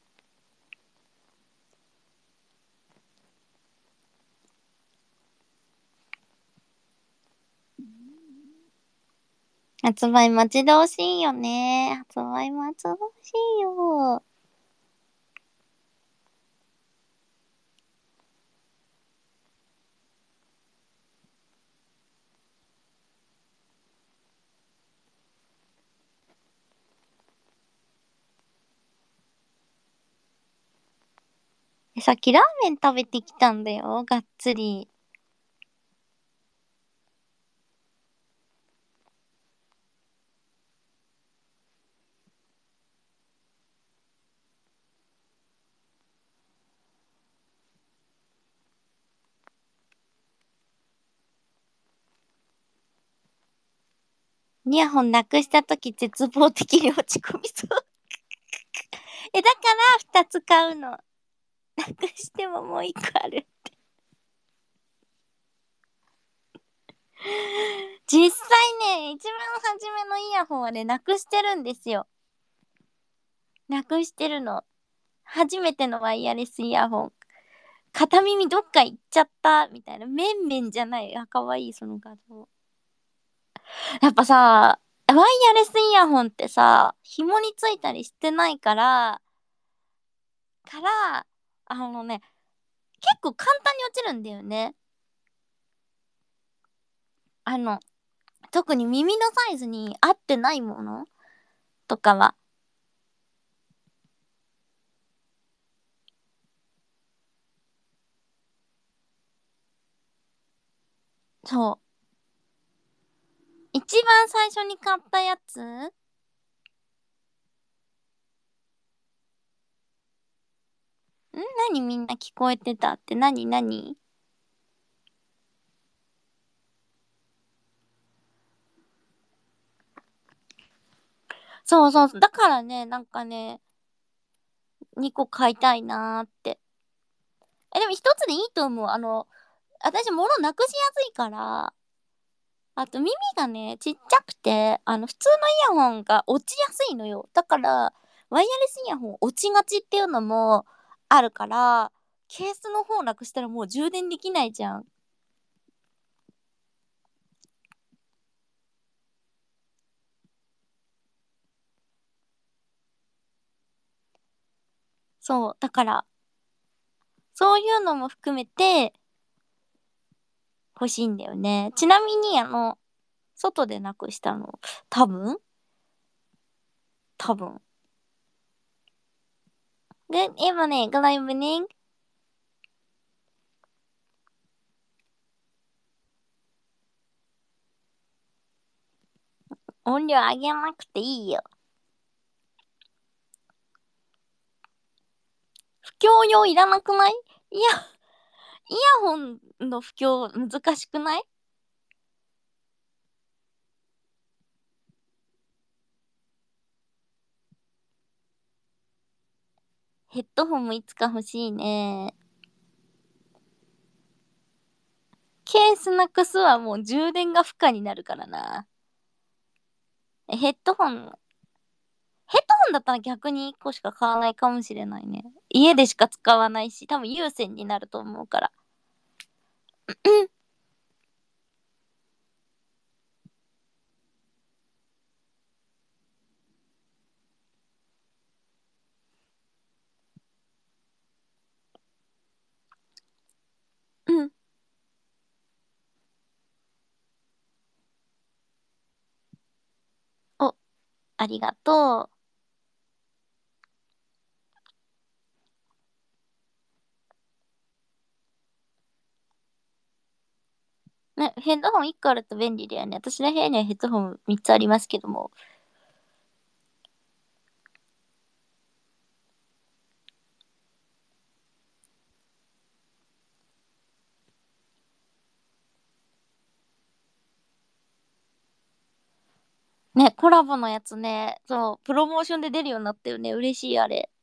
発売待ち遠しいよね。発売待ち遠しいよ。え、さっきラーメン食べてきたんだよ。がっつり。イヤホンなくしたとき絶望的に落ち込みそう。え、だから二つ買うの。なくしてももう一個ある。実際ね、一番初めのイヤホンはね、なくしてるんですよ。なくしてるの。初めてのワイヤレスイヤホン。片耳どっか行っちゃった、みたいな。めんめんじゃない。あ、かわいい、その画像。やっぱさ、ワイヤレスイヤホンってさ、紐についたりしてないから、から、あのね、結構簡単に落ちるんだよね。あの、特に耳のサイズに合ってないものとかは。そう。一番最初に買ったやつん？何みんな聞こえてたって何何？そうそうそう。だからね、なんかね、にこ買いたいなーって。え、でも一つでいいと思う。あの、私物なくしやすいから、あと耳がね、ちっちゃくて、あの、普通のイヤホンが落ちやすいのよ。だから、ワイヤレスイヤホン落ちがちっていうのもあるから、ケースの方なくしたらもう充電できないじゃん。そう。だから、そういうのも含めて欲しいんだよね。ちなみに、あの、外でなくしたの、多分多分。Good evening, good evening. 音量上げなくていいよ。不況用いらなくない？いや、イヤホンの不況難しくない？ヘッドホンもいつか欲しいね。ケースなくすはもう充電が負荷になるからな。えヘッドホン、ヘッドホンだったら逆にいっこしか買わないかもしれないね。家でしか使わないし、多分有線になると思うから。うん。お、ありがとう。ね、ヘッドホンいっこあると便利だよね。私の部屋にはヘッドホンみっつありますけども。ね、コラボのやつね、そう、プロモーションで出るようになったよね。嬉しい、あれ。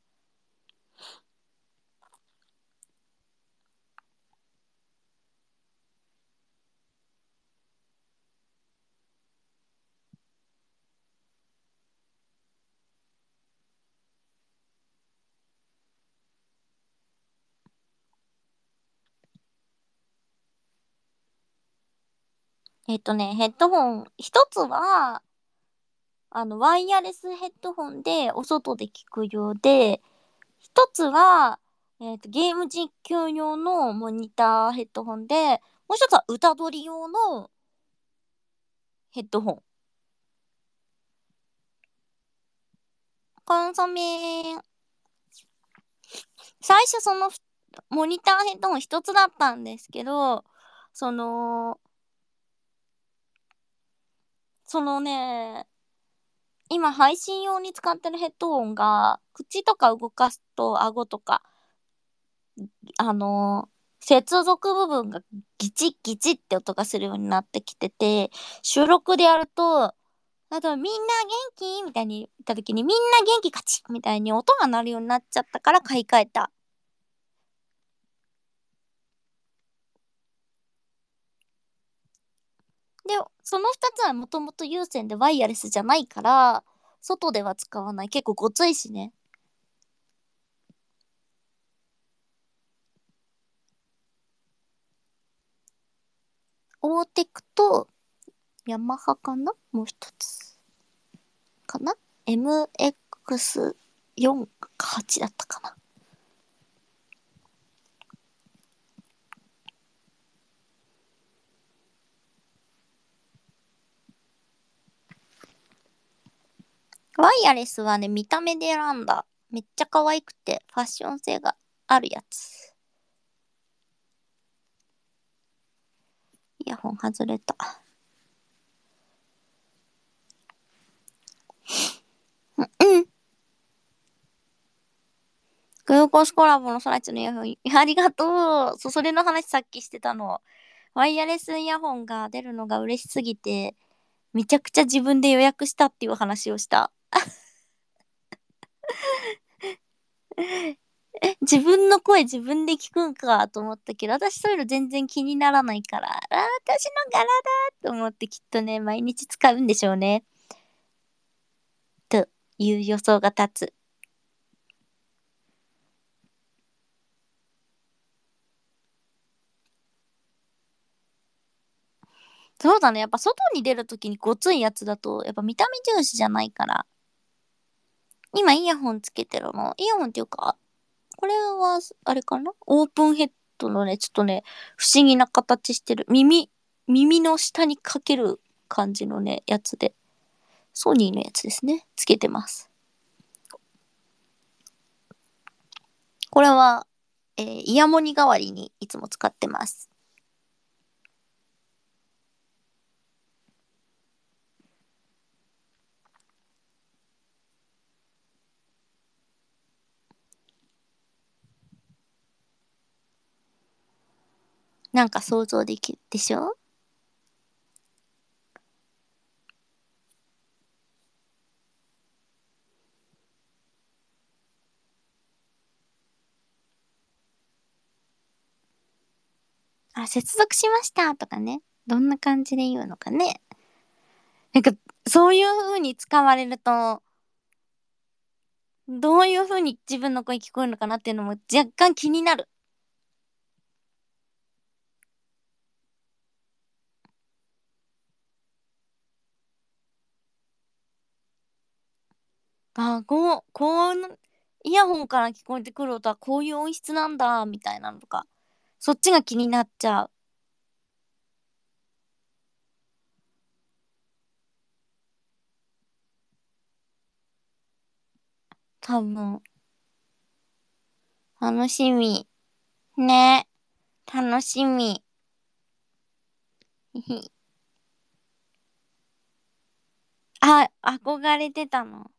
えっとね、ヘッドホン、一つは、あの、ワイヤレスヘッドホンでお外で聞く用で、一つは、えっと、ゲーム実況用のモニターヘッドホンで、もう一つは歌撮り用のヘッドホン。コンソメ、最初そのモニターヘッドホン一つだったんですけど、その、そのね、今配信用に使ってるヘッドホンが、口とか動かすと顎とか、あのー接続部分がギチッギチッって音がするようになってきてて、収録でやると、あとみんな元気みたいに言った時にみんな元気カチッみたいに音が鳴るようになっちゃったから買い替えた。で、その二つはもともと有線でワイヤレスじゃないから、外では使わない。結構ごついしね。オーテクとヤマハかなもう一つ。かな？ エムエックスよん かはちだったかな。ワイヤレスはね、見た目で選んだ。めっちゃ可愛くて、ファッション性があるやつ。イヤホン外れた。うん。グルコースコラボの空知のイヤホン、ありがとう。そ、それの話さっきしてたの。ワイヤレスイヤホンが出るのが嬉しすぎて、めちゃくちゃ自分で予約したっていう話をした。え、自分の声自分で聞くんかと思ったけど、私そういうの全然気にならないから、あー、私の柄だと思ってきっとね、毎日使うんでしょうね。という予想が立つ。そうだね。やっぱ外に出るときにごついやつだと、やっぱ見た目重視じゃないから。今イヤホンつけてるの。イヤホンっていうか、これは、あれかなオープンヘッドのね、ちょっとね、不思議な形してる。耳、耳の下にかける感じのね、やつで。ソニーのやつですね。つけてます。これは、えーイヤモニ代わりにいつも使ってます。 なんか想像できるでしょ？あ、接続しましたとかね。どんな感じで言うのかね。なんか、そういう風に使われると、どういう風に自分の声聞こえるのかなっていうのも若干気になる。あ、こう、こう、イヤホンから聞こえてくる音はこういう音質なんだ、みたいなのとか、そっちが気になっちゃう。多分。楽しみ。ね。楽しみ。あ、憧れてたの。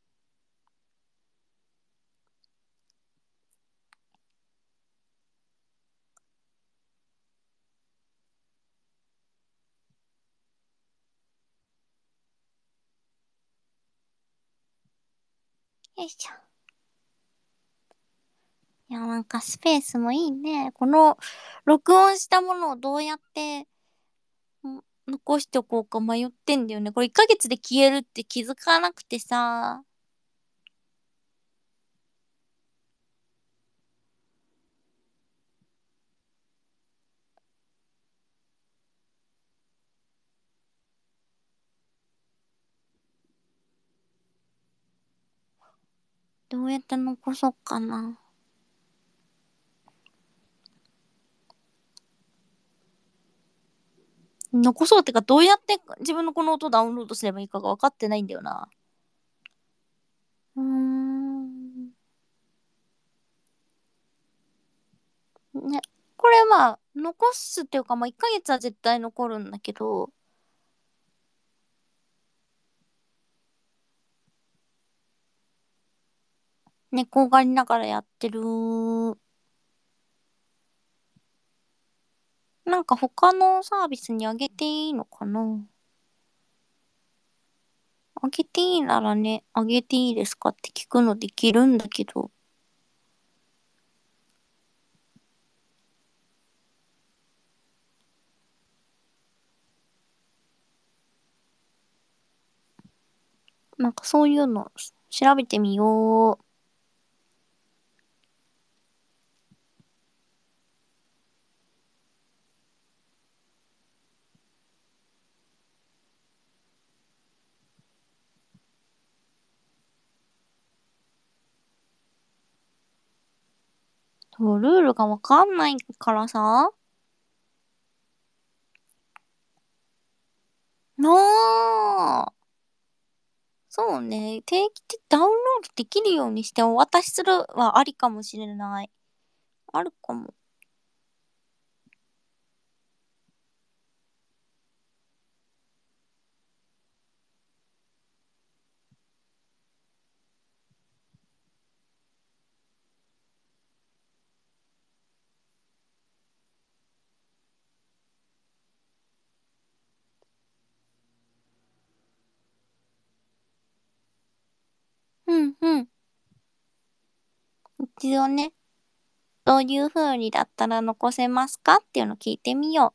よいしょ。いや、なんかスペースもいいね。この、録音したものをどうやって、ん残しておこうか迷ってんだよね。これいっかげつで消えるって気づかなくてさ。どうやって残そうかな。残そうってか、どうやって自分のこの音ダウンロードすればいいかが分かってないんだよな。うーん。ね。これまあ、残すっていうか、まあいっかげつは絶対残るんだけど、猫狩りながらやってる。なんか他のサービスにあげていいのかな？あげていいならね、あげていいですかって聞くのできるんだけど。なんかそういうの調べてみよう。そうルールがわかんないからさ。なあ。そうね。定期的ダウンロードできるようにしてお渡しするはありかもしれない。あるかも。うんうん。一応ね、どういう風にだったら残せますかっていうの聞いてみよ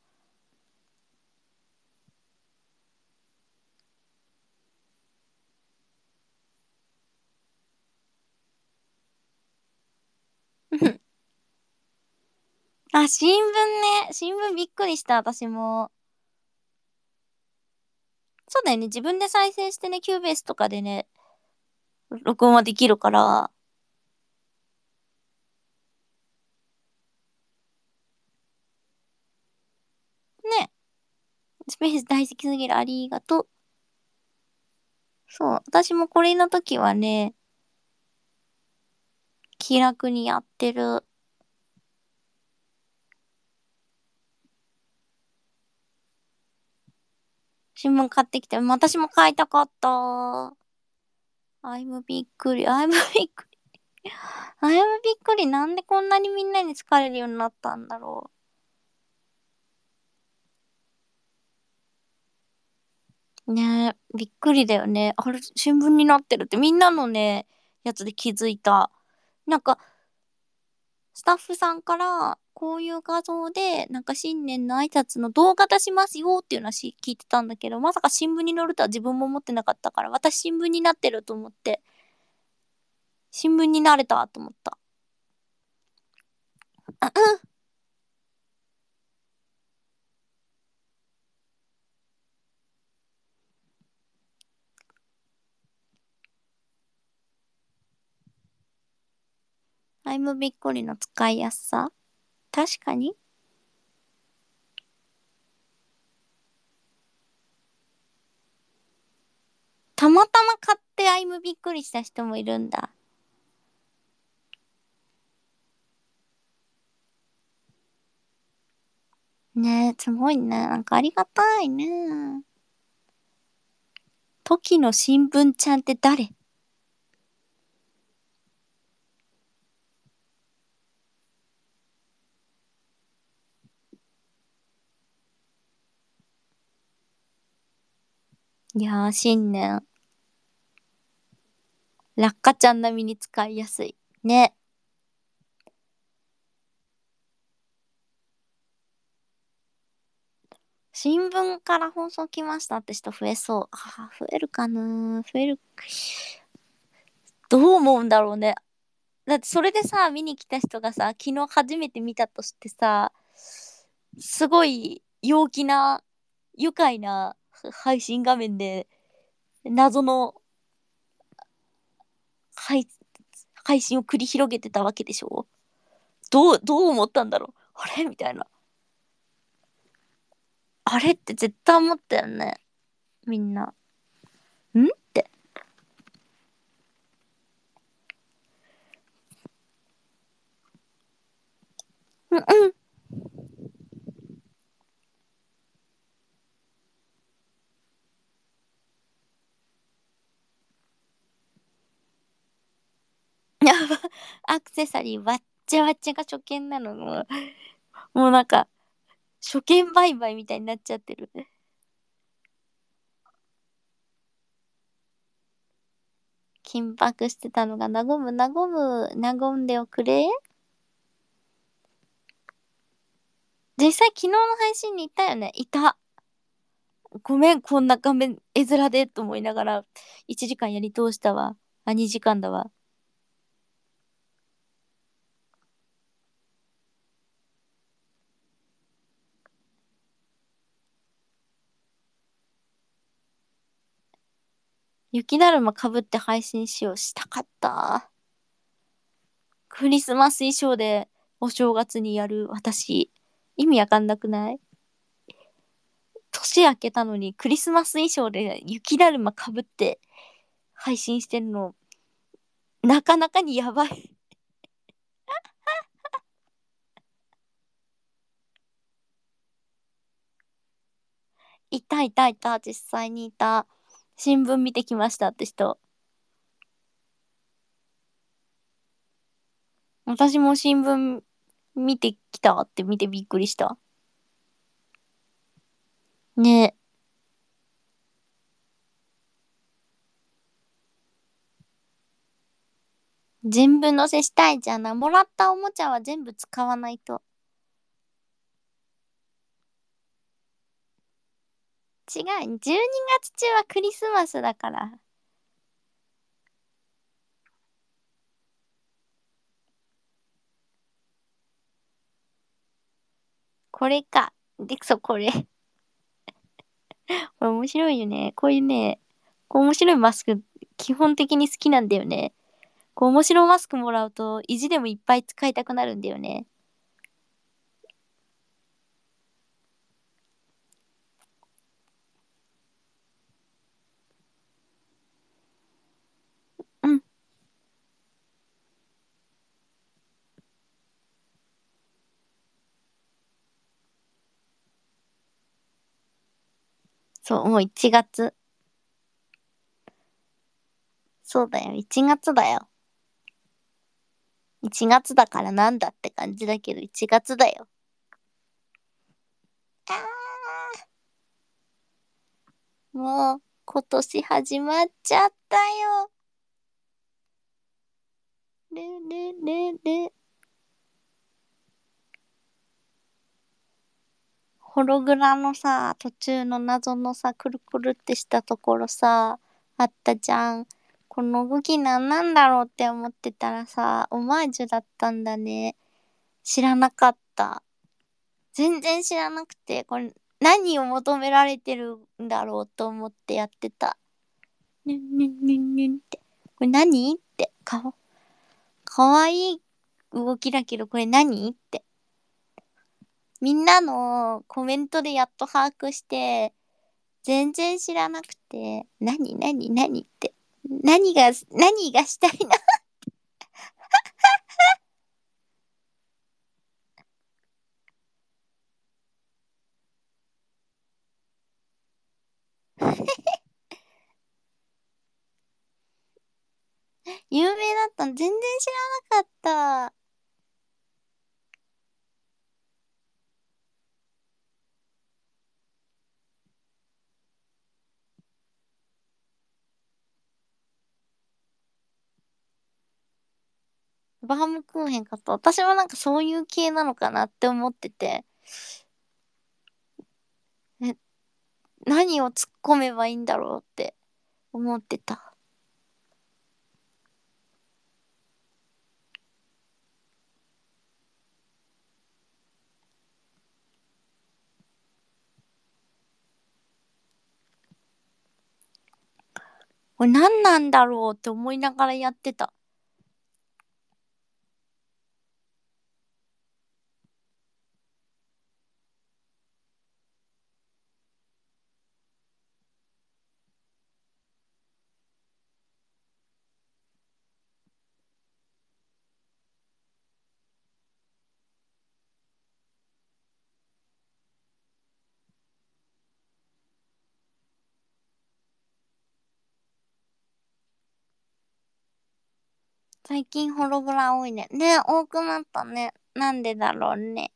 う。あ、新聞ね。新聞びっくりした、私も。そうだよね。自分で再生してね、キューベースとかでね、録音はできるから。ね。スペース大好きすぎる。ありがとう。そう。私もこれの時はね、気楽にやってる。新聞買ってきて、私も買いたかった。あいむびっくり。あいむびっくり。あいむびっくり。なんでこんなにみんなに疲れるようになったんだろう。 ねえ、びっくりだよね。あれ、新聞になってるってみんなのね、やつで気づいた。なんか、スタッフさんから、こういう画像で、なんか新年の挨拶の動画出しますよっていうのはし聞いてたんだけど、まさか新聞に載るとは自分も思ってなかったから、私新聞になってると思って、新聞になれたと思った。タイムびっくりの使いやすさ、確かに。たまたま買ってアイムびっくりした人もいるんだ。ねえ、すごいね。なんかありがたいね。時の新聞ちゃんって誰？いやー、新年。ラッカちゃん並みに使いやすい。ね。新聞から放送来ましたって人増えそう。あー、増えるかな、増える。どう思うんだろうね。だってそれでさ、見に来た人がさ、昨日初めて見たとしてさ、すごい陽気な、愉快な配信画面で、謎の配配信を繰り広げてたわけでしょ？どう、どう思ったんだろう、あれみたいな。あれって絶対思ったよね。みんな。んって。うんうん。やば。アクセサリーわっちゃわっちゃが初見なの。もう、もうなんか、初見売買みたいになっちゃってる。緊迫してたのが和む和む、和んでおくれ。実際昨日の配信にいたよね。いた。ごめん、こんな画面絵面でと思いながら、いちじかんやり通したわ。あ、にじかんだわ。雪だるまかぶって配信しよう。したかった。クリスマス衣装でお正月にやる私。意味わかんなくない？年明けたのにクリスマス衣装で雪だるまかぶって配信してるの、なかなかにやばい。いたいたいた、実際にいた。新聞見てきましたって人。私も新聞見てきたって見てびっくりした。ね。全部載せしたいじゃな。もらったおもちゃは全部使わないと。違う。じゅうにがつ中はクリスマスだから。これか。で、そう、これ。これ面白いよね。こういうね、こう面白いマスク、基本的に好きなんだよね。こう面白マスクもらうと、意地でもいっぱい使いたくなるんだよね。うん。そう、もういちがつ。そうだよ、いちがつだよ。いちがつだからなんだって感じだけど、いちがつだよ。あもう、今年始まっちゃったよ。るるるる。ホログラのさ、途中の謎のさ、くるくるってしたところさ、あったじゃん。この動きなんなんだろうって思ってたらさ、オマージュだったんだね。知らなかった。全然知らなくて、これ何を求められてるんだろうと思ってやってた。にゅんにゅんにゅんにゅんって。これ何って。かわ、かわいい動きだけど、これ何って。みんなのコメントでやっと把握して、全然知らなくて、何何何って。何が、何がしたいな。有名だったの全然知らなかった。バームクーヘンかと。私もなんかそういう系なのかなって思ってて。え、何を突っ込めばいいんだろうって思ってた。これ何なんだろうって思いながらやってた。最近ホログラ多いね。ね、多くなったね。なんでだろうね。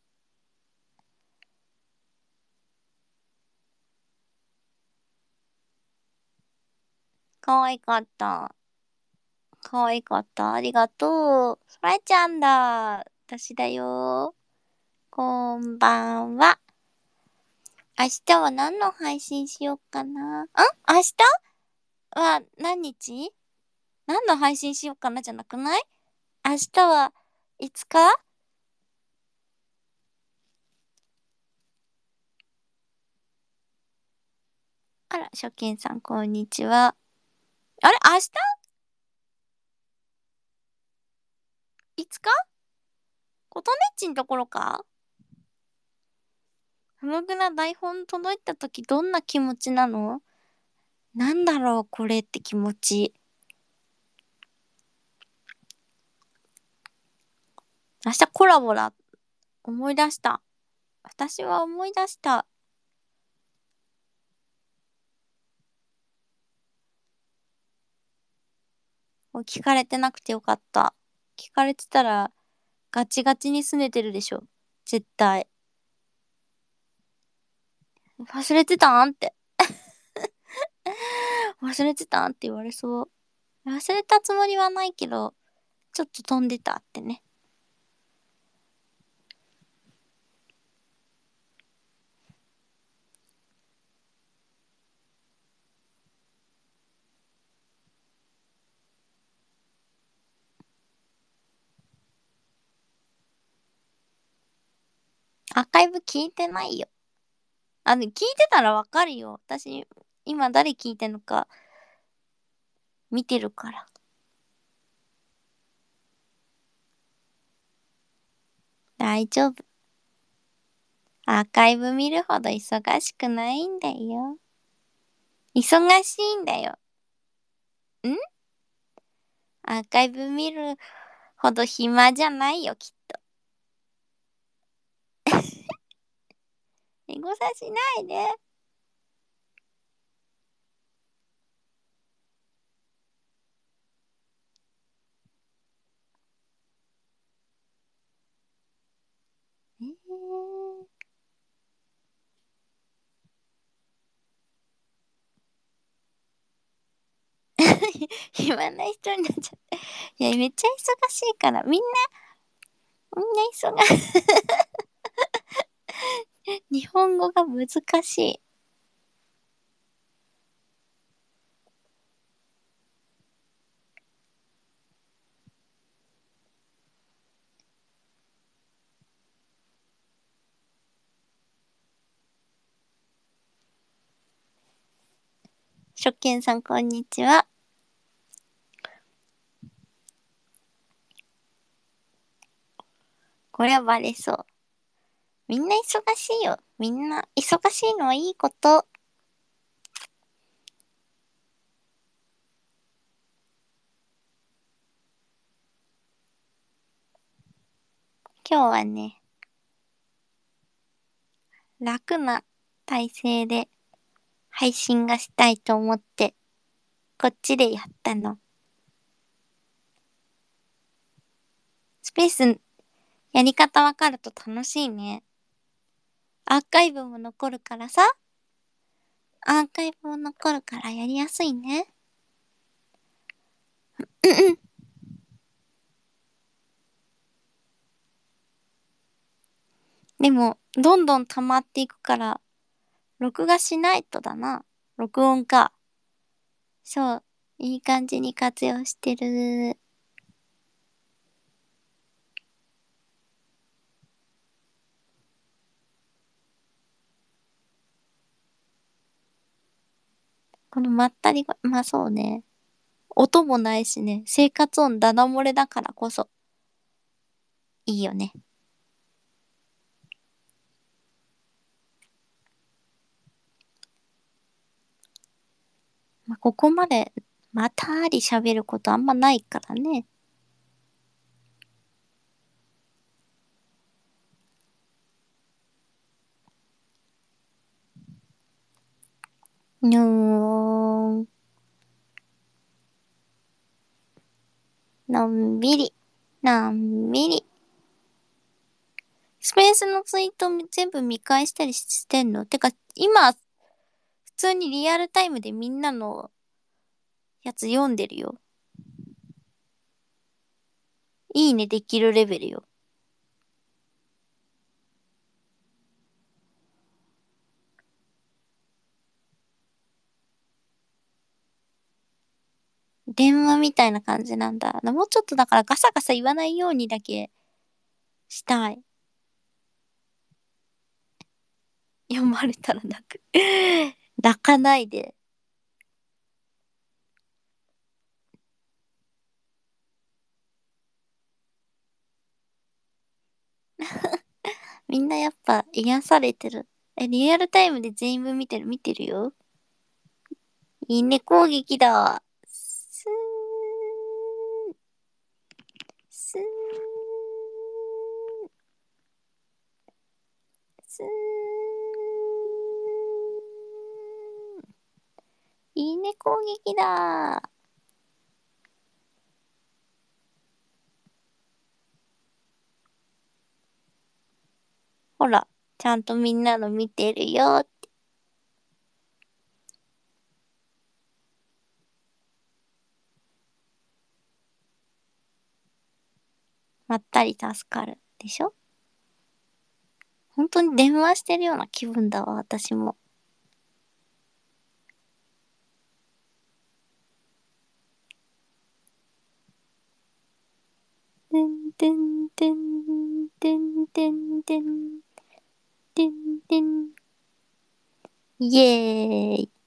かわいかった。かわいかった。ありがとう。そらちゃんだ。私だよ。こんばんは。明日は何の配信しようかな。ん明日は何日？何の配信しようかなじゃなくない？明日はいつか？あら、初見さん、こんにちは。あれ明日いつか？ことねっちんところか？ふむぐら台本届いたときどんな気持ちなの？なんだろうこれって気持ち。明日コラボだ。思い出した。私は思い出した。聞かれてなくてよかった。聞かれてたらガチガチに拗ねてるでしょ。絶対。忘れてたんって。忘れてたんって言われそう。忘れたつもりはないけど、ちょっと飛んでたってね。アーカイブ聞いてないよ。あの、聞いてたらわかるよ。私、今誰聞いてんのか見てるから。大丈夫。アーカイブ見るほど忙しくないんだよ。忙しいんだよ。んアーカイブ見るほど暇じゃないよ、きっと。エゴサしないで。えー暇な人になっちゃった。いや、めっちゃ忙しいから、みんな、みんな忙しい。日本語が難しい。初見さん、こんにちは。これはバレそう。みんな忙しいよ。みんな忙しいのはいいこと。今日はね、楽な体勢で配信がしたいと思って、こっちでやったの。スペースやり方わかると楽しいね。アーカイブも残るからさ。アーカイブも残るからやりやすいね。でも、どんどん溜まっていくから、録画しないとだな。録音か。そう。いい感じに活用してる。このまったりが、まあそうね。音もないしね。生活音ダダ漏れだからこそ。いいよね。まあ、ここまで、またり喋ることあんまないからね。にょーん。のんびり。のんびり。スペースのツイート全部見返したりしてんの？てか、今、普通にリアルタイムでみんなのやつ読んでるよ。いいねできるレベルよ。電話みたいな感じなんだ。もうちょっとだからガサガサ言わないようにだけしたい。読まれたら泣く。泣かないで。みんなやっぱ癒されてる。え、リアルタイムで全員分見てる、見てるよ。いいね攻撃だ。スー、スー、スー。いいね攻撃だ。ほら、ちゃんとみんなの見てるよって。まったり助かる。でしょ？本当に電話してるような気分だわ、私も。てんてんてんてんてんてんてんてん。イエーイ。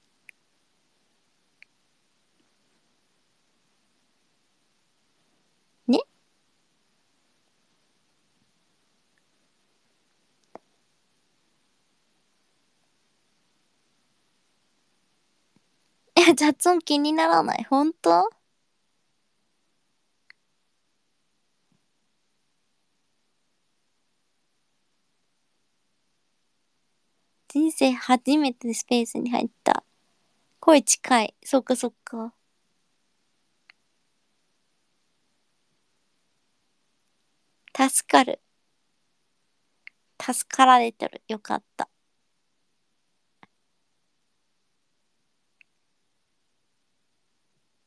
ね。え、雑音気にならない？本当？人生初めてスペースに入った。声近い。そっかそっか。助かる。助かられてる。よかった。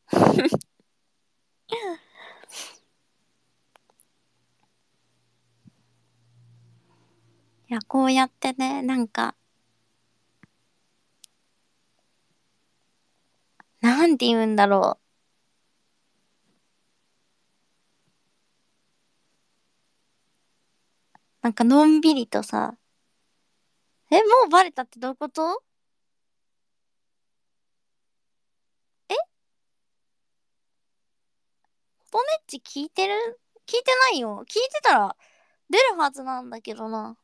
いや、こうやってね、なんか、なんて言うんだろう。なんかのんびりとさ、え、もうバレたってどういうこと？え、ポネッチ聞いてる？聞いてないよ。聞いてたら出るはずなんだけどな。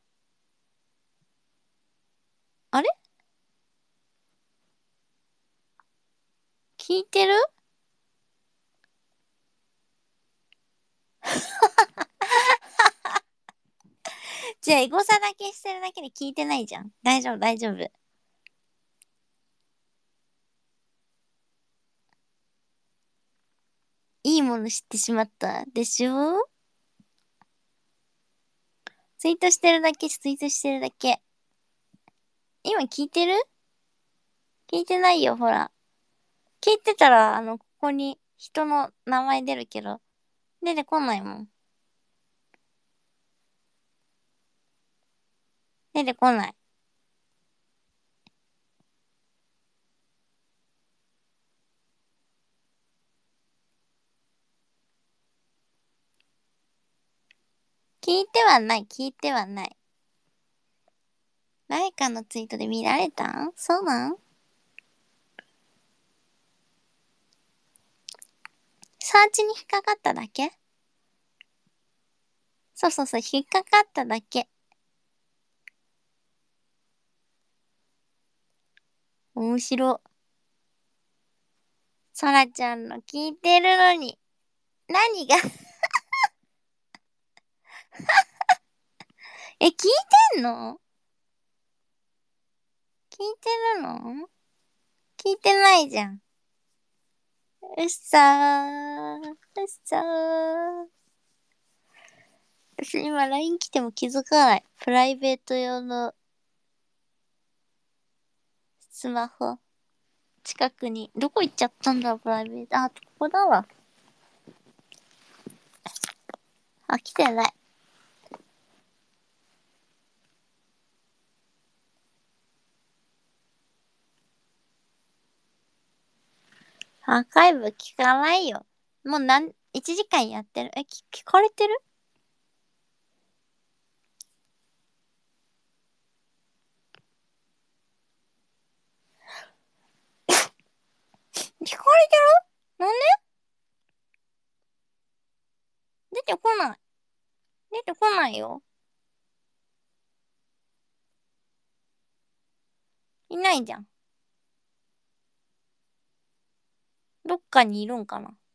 あれ？聞いてる？じゃあ、エゴサだけしてるだけで聞いてないじゃん。大丈夫、大丈夫。いいもの知ってしまったでしょ？ツイートしてるだけ、ツイートしてるだけ。今聞いてる？聞いてないよ、ほら。聞いてたら、あの、ここに人の名前出るけど、出てこないもん。出てこない。聞いてはない、聞いてはない。誰かのツイートで見られたん？そうなん？サーチに引っかかっただけ？そうそうそう、引っかかっただけ。面白。そらちゃんの聞いてるのに、何がえ、聞いてんの？聞いてるの？聞いてないじゃん。うっさー。うっさー。私今 ライン 来ても気づかない。プライベート用のスマホ。近くに。どこ行っちゃったんだ、プライベート。あ、ここだわ。あ、来てない。アーカイブ聞かないよ。もうなん、いちじかんやってる。え、聞、聞かれてる？聞かれてる？なんで？出てこない。出てこないよ。いないじゃん。どっかにいるんかな。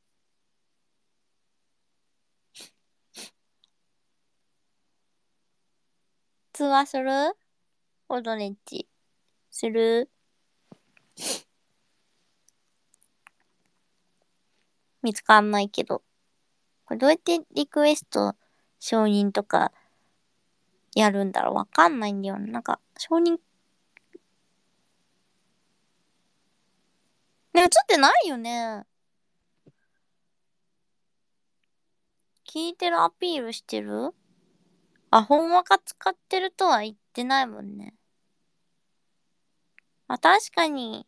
通話する？オドネッチ。する？見つかんないけど。これどうやってリクエスト承認とかやるんだろう？わかんないんだよね。なんか、承認、ね、映ってないよね。聞いてるアピールしてる？あ、ほんわか使ってるとは言ってないもんね。あ、確かに。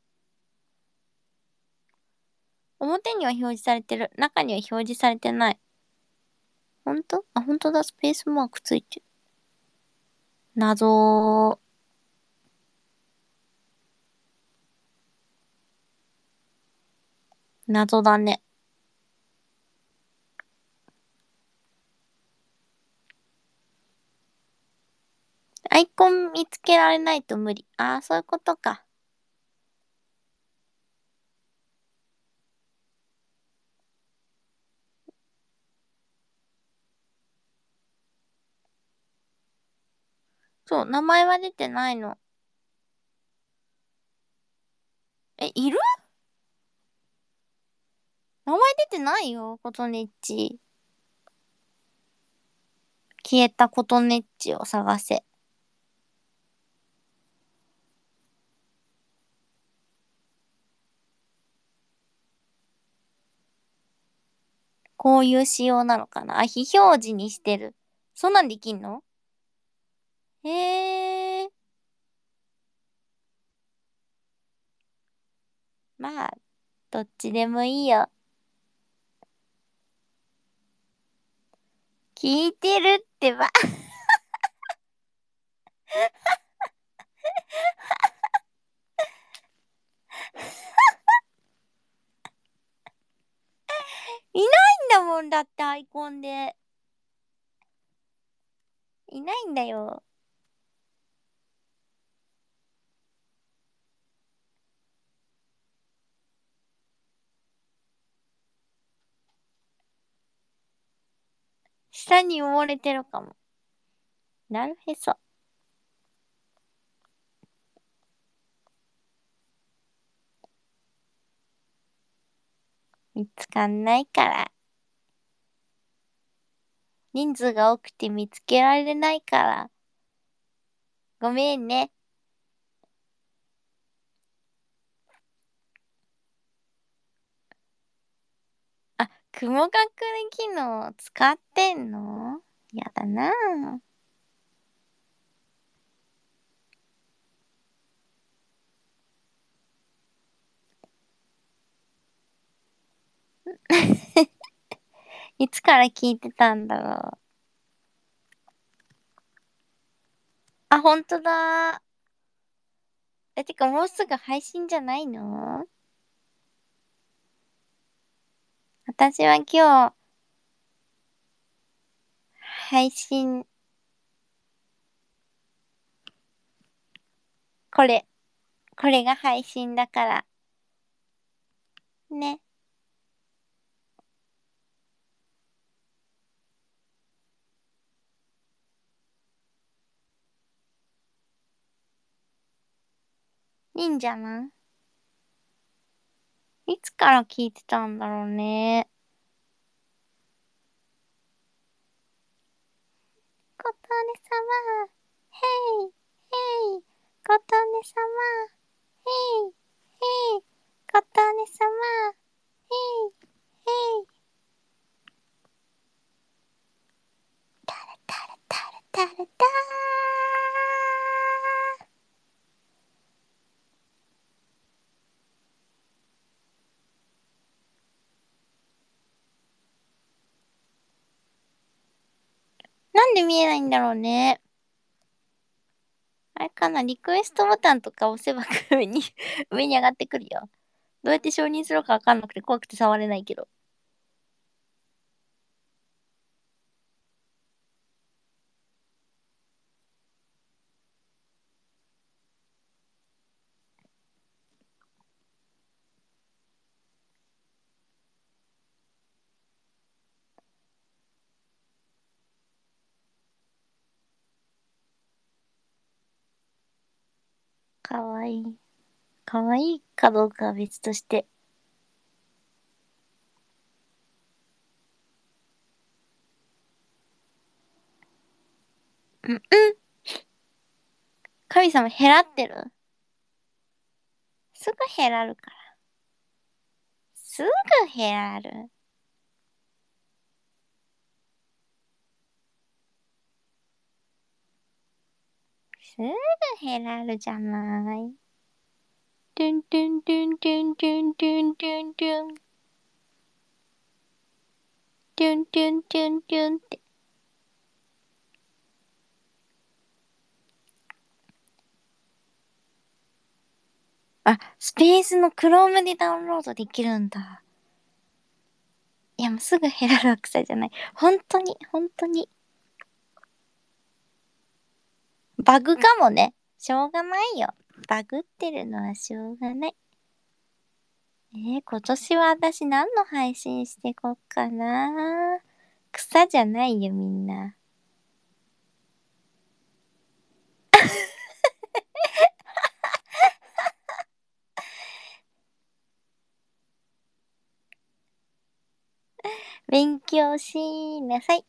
表には表示されてる。中には表示されてない。ほんと？あ、ほんとだ。スペースマークついてる。謎。謎だね。アイコン見つけられないと無理。ああ、そういうことか。そう、名前は出てないの。え、いる？名前出てないよ、コトネッチ。消えたコトネッチを探せ。 こういう仕様なのかなあ、非表示にしてる。そんなんできんの？へえ。まあ、どっちでもいいよ。聞いてるってば。いないんだもんだってアイコンで。いないんだよ。下に埋もれてるかも。なるへそ。見つかんないから。人数が多くて見つけられないから。ごめんね。あ、雲隠れ機能使ってんの？やだなぁ。いつから聞いてたんだろう。あ、ほんとだ。え、てかもうすぐ配信じゃないの？私は今日、配信、これ、これが配信だから。ね。いいんじゃない？いつから聞いてたんだろうね。ことね様、へい、へい、ことね様、へい、へい、ことね様、へい、へい、タラタラタラタラター。なんで見えないんだろうね。あれかな、リクエストボタンとか押せば上に上に上がってくるよ。どうやって承認するかわかんなくて怖くて触れないけど。かわいい。かわいいかどうかは別として。うんうん。神様減らってる？すぐ減らるから。すぐ減らる。すぐ減らるじゃない。トゥントゥントゥントゥントゥントゥントゥントゥン。トゥントゥントゥントゥンって。あ、スペースの Chrome でダウンロードできるんだ。いや、もうすぐ減らる草じゃない。本当に、本当に。バグかもね。しょうがないよ。バグってるのはしょうがない。えー、今年は私何の配信してこっかな。草じゃないよ、みんな。勉強しなさい。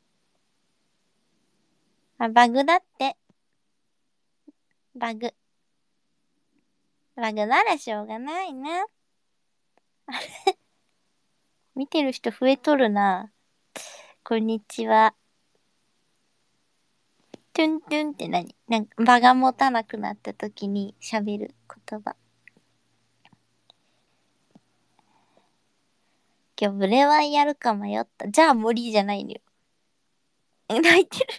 あ、バグだって。バグ。バグならしょうがないな。 見てる人増えとるな。こんにちは。トゥントゥンって何？なんか場が持たなくなった時に喋る言葉。今日ブレワイやるか迷った。じゃあ森じゃないのよ。泣いてる。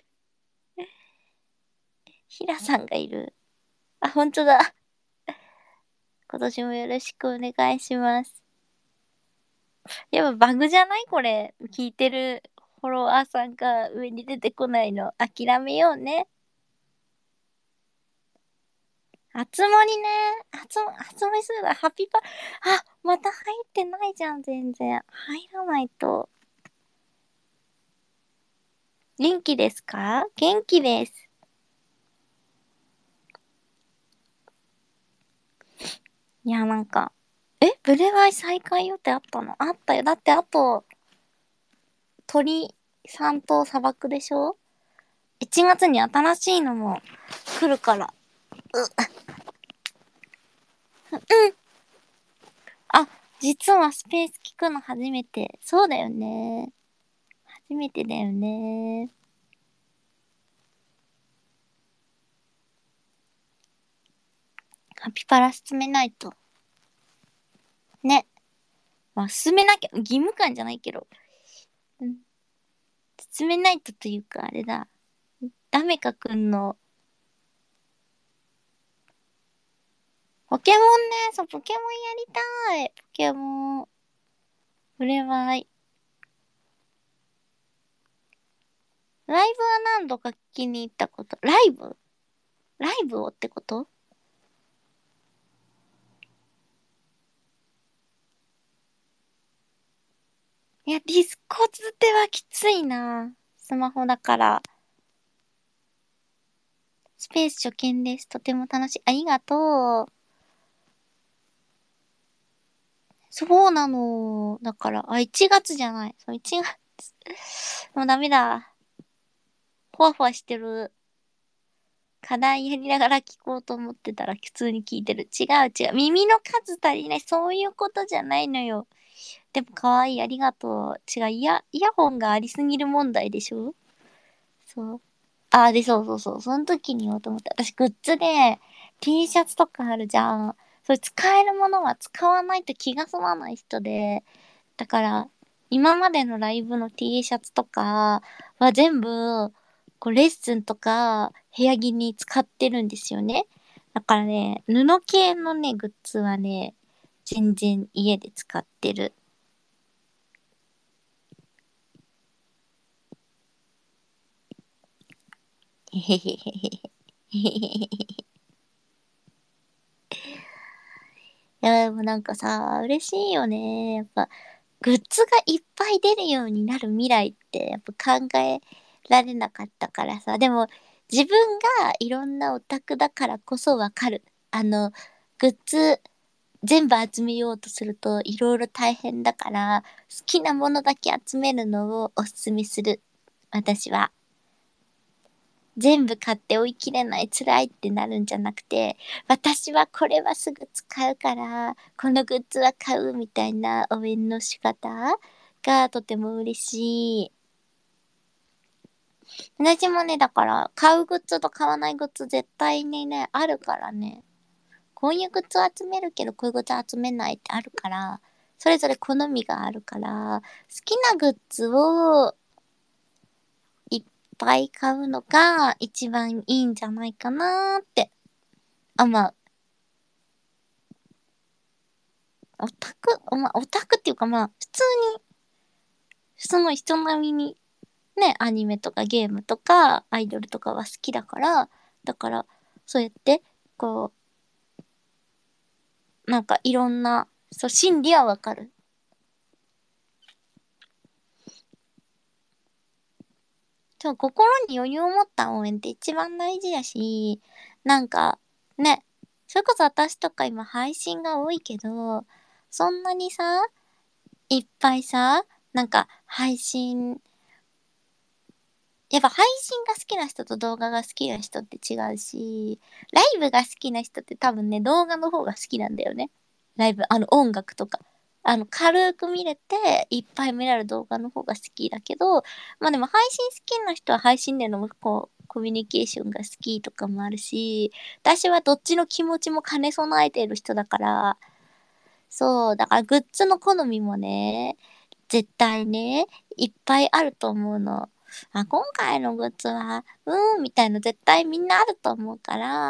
ひらさんがいる。あ、ほんとだ。今年もよろしくお願いします。やっぱバグじゃないこれ。聞いてるフォロワーさんが上に出てこないの。諦めようね。あつ森ね。あつ、あつ森するだ。ハッピーパ、あ、また入ってないじゃん、全然。入らないと。元気ですか？元気です。いや、なんか、えブレワイ再開予定あったの？あったよ。だってあと、鳥さんと砂漠でしょ？ いち 月に新しいのも来るから。うん。あ、実はスペース聞くの初めて。そうだよね。初めてだよね。ハピパラ進めないと。ね。まあ、進めなきゃ、義務感じゃないけど。うん。進めないとというか、あれだ。ダメかくんの。ポケモンね。そう、ポケモンやりたい。ポケモン。これは、ライブは何度か聞きに行ったこと。ライブライブをってこと？いや、ディスコズではきついな。スマホだから。スペース初見です。とても楽しい。ありがとう。そうなの。だから、あ、いちがつじゃない。そう、いちがつ。もうダメだ。ふわふわしてる。課題やりながら聞こうと思ってたら普通に聞いてる。違う違う。耳の数足りない。そういうことじゃないのよ。でも可愛い。ありがとう。違う。イヤ、イヤホンがありすぎる問題でしょ？そう。あ、で、そうそうそう。その時に言おうと思って。私、グッズで T シャツとかあるじゃん。それ使えるものは使わないと気が済まない人で。だから、今までのライブの T シャツとかは全部、こう、レッスンとか、部屋着に使ってるんですよね。だからね、布系のね、グッズはね、全然家で使ってる。へへへへへへへへ。いや、でもなんかさ、嬉しいよね。やっぱ、グッズがいっぱい出るようになる未来って、やっぱ考えられなかったからさ。でも、自分がいろんなオタクだからこそわかる。あの、グッズ全部集めようとするといろいろ大変だから、好きなものだけ集めるのをおすすめする。私は。全部買って追い切れない辛いってなるんじゃなくて、私はこれはすぐ使うからこのグッズは買うみたいな応援の仕方がとても嬉しい。私もね、だから買うグッズと買わないグッズ絶対にねあるからね、こういうグッズを集めるけどこういうグッズ集めないってあるから、それぞれ好みがあるから、好きなグッズをいっぱい買うのが一番いいんじゃないかなーって。あ、まあ、オタク、まあ、オタクっていうかまあ、普通に、普通の人並みに、ね、アニメとかゲームとか、アイドルとかは好きだから、だから、そうやって、こう、なんかいろんな、そう、心理はわかる。そう、心に余裕を持った応援って一番大事だし、なんか、ね、それこそ私とか今配信が多いけど、そんなにさ、いっぱいさ、なんか配信やっぱ配信が好きな人と動画が好きな人って違うし、ライブが好きな人って多分ね、動画の方が好きなんだよね。ライブ、あの音楽とか。 あの、軽く見れて、いっぱい見られる動画の方が好きだけど、まあでも配信好きな人は配信でのこう、コミュニケーションが好きとかもあるし、私はどっちの気持ちも兼ね備えている人だから、そう、だからグッズの好みもね、絶対ね、いっぱいあると思うの。あ、今回のグッズは、うーん、みたいの絶対みんなあると思うから、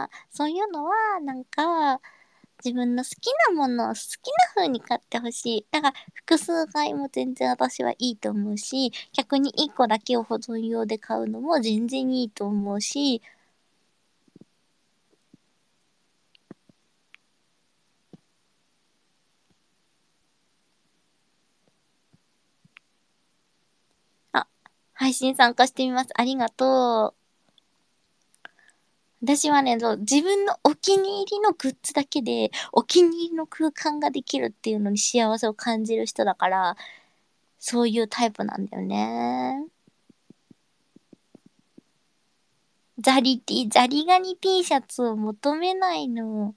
そういうのは、なんか、自分の好きなものを好きな風に買ってほしい。だから、複数買いも全然私はいいと思うし、逆にいっこだけを保存用で買うのも全然いいと思うし、あ、配信参加してみます。ありがとう。私はね、そう自分のお気に入りのグッズだけで、お気に入りの空間ができるっていうのに幸せを感じる人だから、そういうタイプなんだよね。ザリティ、ザリガニ T シャツを求めないの。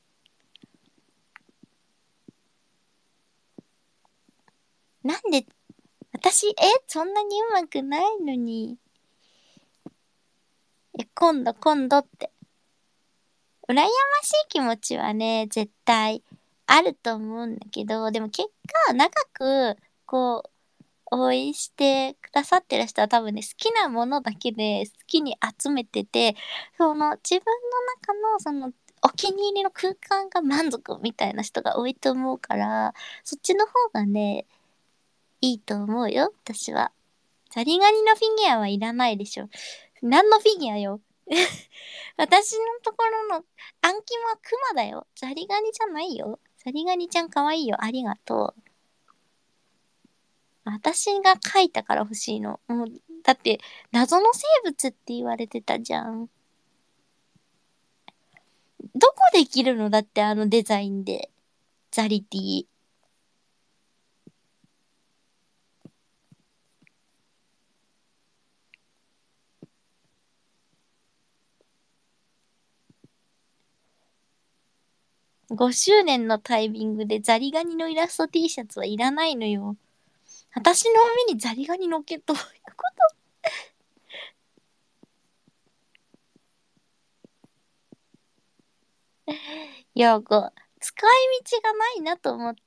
なんで、私、え、そんなに上手くないのに。え、今度、今度って。羨ましい気持ちはね、絶対あると思うんだけど、でも結果、長く、こう、応援してくださってる人は多分ね、好きなものだけで好きに集めてて、その自分の中のそのお気に入りの空間が満足みたいな人が多いと思うから、そっちの方がね、いいと思うよ、私は。ザリガニのフィギュアはいらないでしょ。何のフィギュアよ。私のところのアンキモはクマだよ。ザリガニじゃないよ。ザリガニちゃんかわいいよ。ありがとう。私が書いたから欲しいの。もう、だって、謎の生物って言われてたじゃん。どこで着るのだってあのデザインで。ザリティ。ごしゅうねんのタイミングでザリガニのイラスト T シャツはいらないのよ。私の上にザリガニ乗っけ、どういうこと？いや、こう、使い道がないなと思って、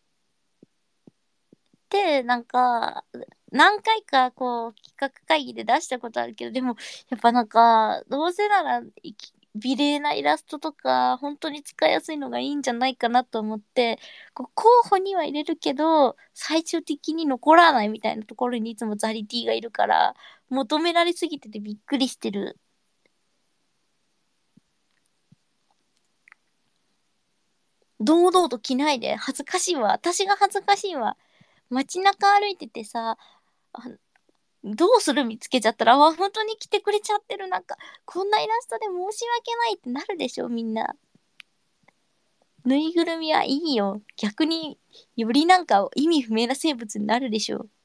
で、なんか、何回かこう企画会議で出したことあるけど、でもやっぱなんか、どうせならいき美麗なイラストとか、本当に使いやすいのがいいんじゃないかなと思って、こう候補には入れるけど、最終的に残らないみたいなところにいつもザリティがいるから、求められすぎててびっくりしてる。堂々と着ないで。恥ずかしいわ。私が恥ずかしいわ。街中歩いててさ、あどうする見つけちゃったら、あ、本当に来てくれちゃってる。なんか、こんなイラストで申し訳ないってなるでしょ、みんな。ぬいぐるみはいいよ。逆に、よりなんか意味不明な生物になるでしょ。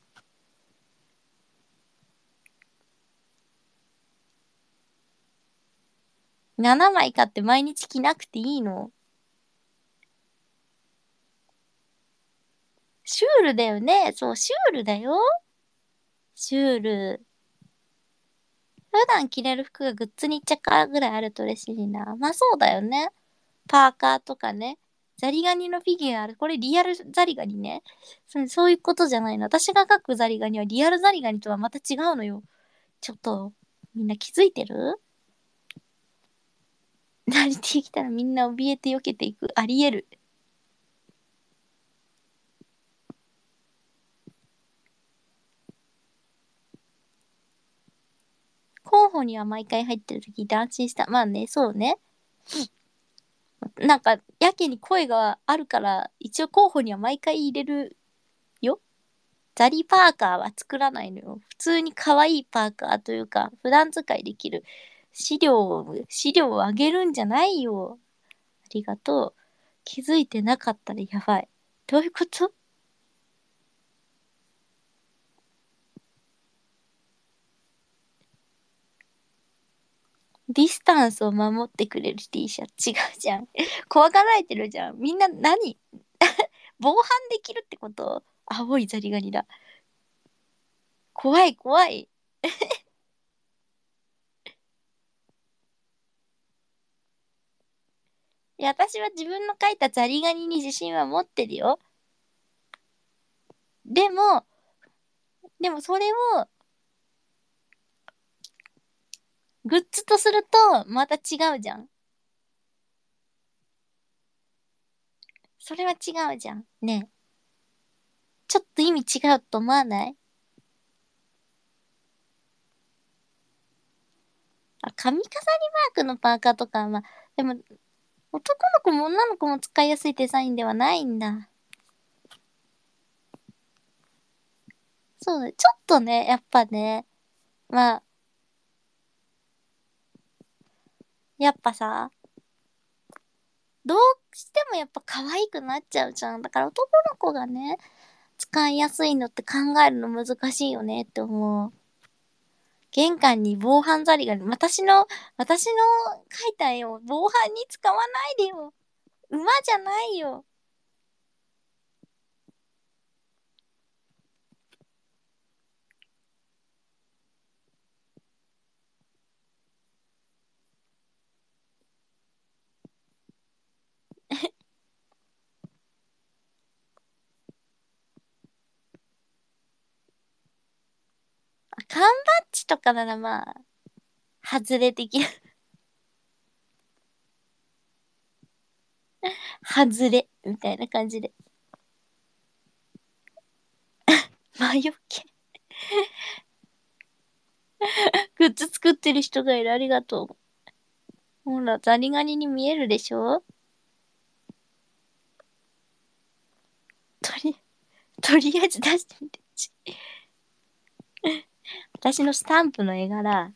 ななまい買って毎日着なくていいの。シュールだよね。そう、シュールだよ。シュール。普段着れる服がグッズにいっちゃかぐらいあると嬉しいな。まあそうだよね。パーカーとかね。ザリガニのフィギュアある。これリアルザリガニね。そそういうことじゃないの。私が描くザリガニはリアルザリガニとはまた違うのよ。ちょっと、みんな気づいてる？慣れてきたらみんな怯えて避けていく。あり得る。候補には毎回入ってると聞いて安心した。まあね、そうね。なんか、やけに声があるから、一応候補には毎回入れるよ。ザリパーカーは作らないのよ。普通に可愛いパーカーというか、普段使いできる資料を、資料をあげるんじゃないよ。ありがとう。気づいてなかったらやばい。どういうこと？ディスタンスを守ってくれる T シャツ違うじゃん。怖がられてるじゃん。みんな何防犯できるってこと？青いザリガニだ。怖い怖い。いや、私は自分の描いたザリガニに自信は持ってるよ。でも、でもそれをグッズとするとまた違うじゃん。それは違うじゃん。ねえ。ちょっと意味違うと思わない？あ、髪飾りマークのパーカーとかは、まあ、でも、男の子も女の子も使いやすいデザインではないんだ。そうだ、ちょっとね、やっぱね、まあ、やっぱさ、どうしてもやっぱ可愛くなっちゃうじゃん。だから男の子がね、使いやすいのって考えるの難しいよねって思う。玄関に防犯ザリガニ、私の、私の描いた絵を防犯に使わないでよ。馬じゃないよ。缶バッジとかならまあ、外れできる。外れ、みたいな感じで。魔除け。グッズ作ってる人がいる。ありがとう。ほら、ザリガニに見えるでしょ？とり、とりあえず出してみて。私のスタンプの絵柄、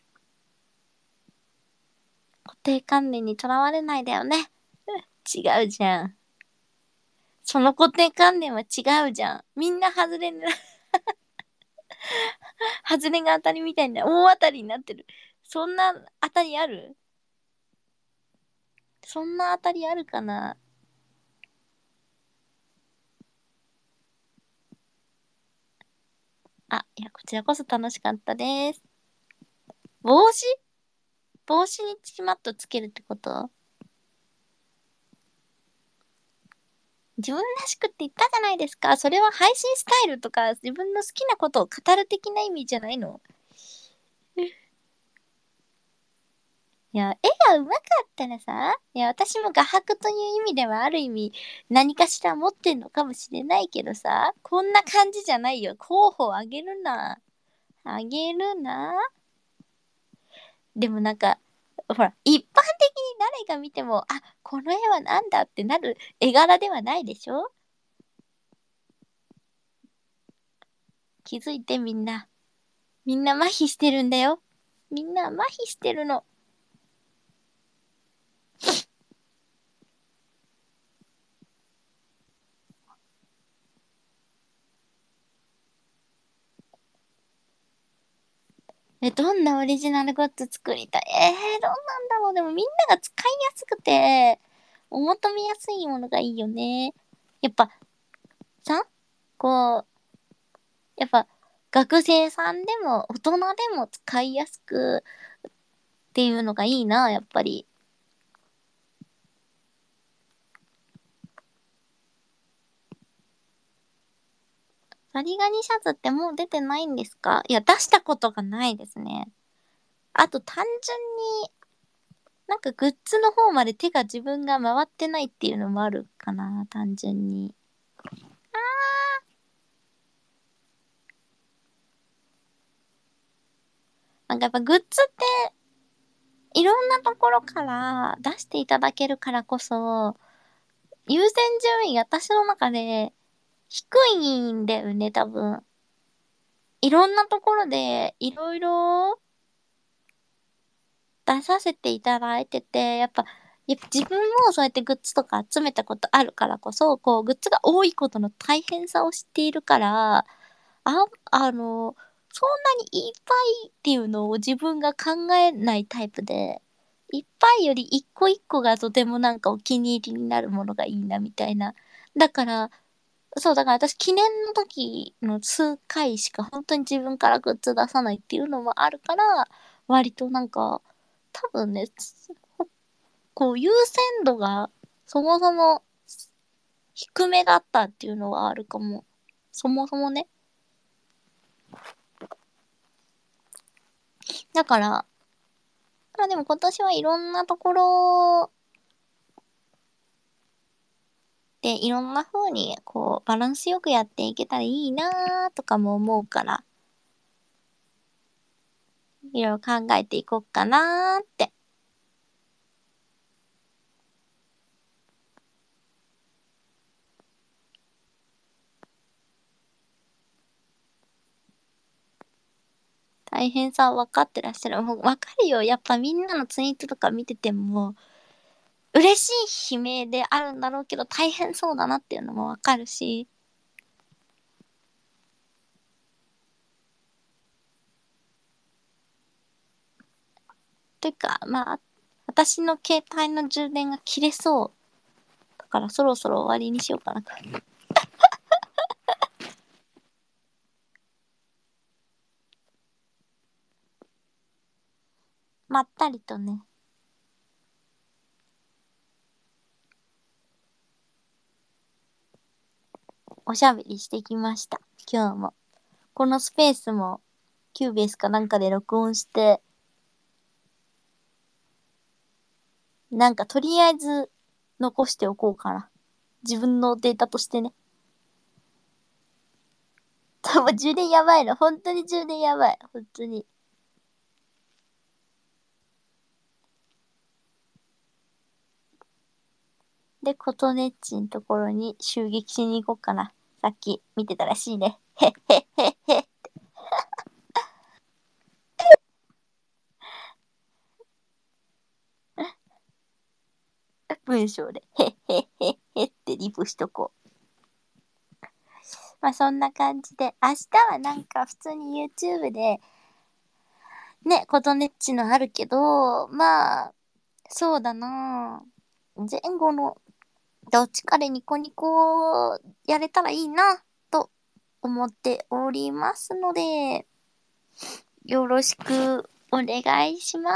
固定観念にとらわれないだよね。違うじゃん。その固定観念は違うじゃん。みんな外れな、外れが当たりみたいな、大当たりになってる。そんな当たりある？そんな当たりあるかな？あ、いや、こちらこそ楽しかったです。帽子？帽子にチマットつけるってこと？自分らしくって言ったじゃないですか。それは配信スタイルとか自分の好きなことを語る的な意味じゃないの？いや、絵が上手かったらさ、いや、私も画伯という意味ではある意味何かしら持ってんのかもしれないけどさ、こんな感じじゃないよ。候補あげるな。あげるな。でもなんか、ほら、一般的に誰が見ても、あ、この絵はなんだってなる絵柄ではないでしょ？気づいてみんな。みんな麻痺してるんだよ。みんな麻痺してるの。え、どんなオリジナルグッズ作りたい？えー、どうなんだろう。でもみんなが使いやすくて、お求めやすいものがいいよね。やっぱ、さ、こう、やっぱ、学生さんでも大人でも使いやすくっていうのがいいな、やっぱり。ザリガニシャツってもう出てないんですか？いや、出したことがないですね。あと単純に、なんかグッズの方まで手が自分が回ってないっていうのもあるかな、単純に。なんかやっぱグッズっていろんなところから出していただけるからこそ、優先順位が私の中で低いんだよね、多分。いろんなところでいろいろ出させていただいてて、やっぱ、やっぱ自分もそうやってグッズとか集めたことあるからこそ、こう、グッズが多いことの大変さを知っているから、あ、あの、そんなにいっぱいっていうのを自分が考えないタイプで、いっぱいより一個一個がとてもなんかお気に入りになるものがいいなみたいな。 だから、そう、だから私記念の時の数回しか本当に自分からグッズ出さないっていうのもあるから、割となんか、多分ね、こう優先度がそもそも低めだったっていうのはあるかも。そもそもね。だから、まあでも今年はいろんなところでいろんな風にこうバランスよくやっていけたらいいなーとかも思うから、いろいろ考えていこうかなーって。大変さ分かってらっしゃる。もう分かるよ。やっぱみんなのツイートとか見てても、嬉しい悲鳴であるんだろうけど大変そうだなっていうのも分かるし。というか、まあ、私の携帯の充電が切れそう。だからそろそろ終わりにしようかな。まったりとね。おしゃべりしてきました。今日も。このスペースも、キューベースかなんかで録音して、なんかとりあえず残しておこうかな。自分のデータとしてね。もう充電やばいの。本当に充電やばい。本当に。で、ことねっちんところに襲撃しに行こうかな。さっき見てたらしいね。へっへっへっへ。文章で、へっへっへっへってリプしとこう。まあそんな感じで、明日はなんか普通に YouTube で、ね、ことねっちのあるけど、まあ、そうだな前後のどっちかでニコニコやれたらいいな、と思っておりますので、よろしくお願いします。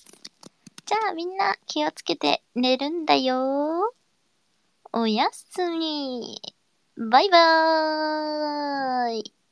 じゃあみんな気をつけて寝るんだよ。おやすみ。バイバーイ。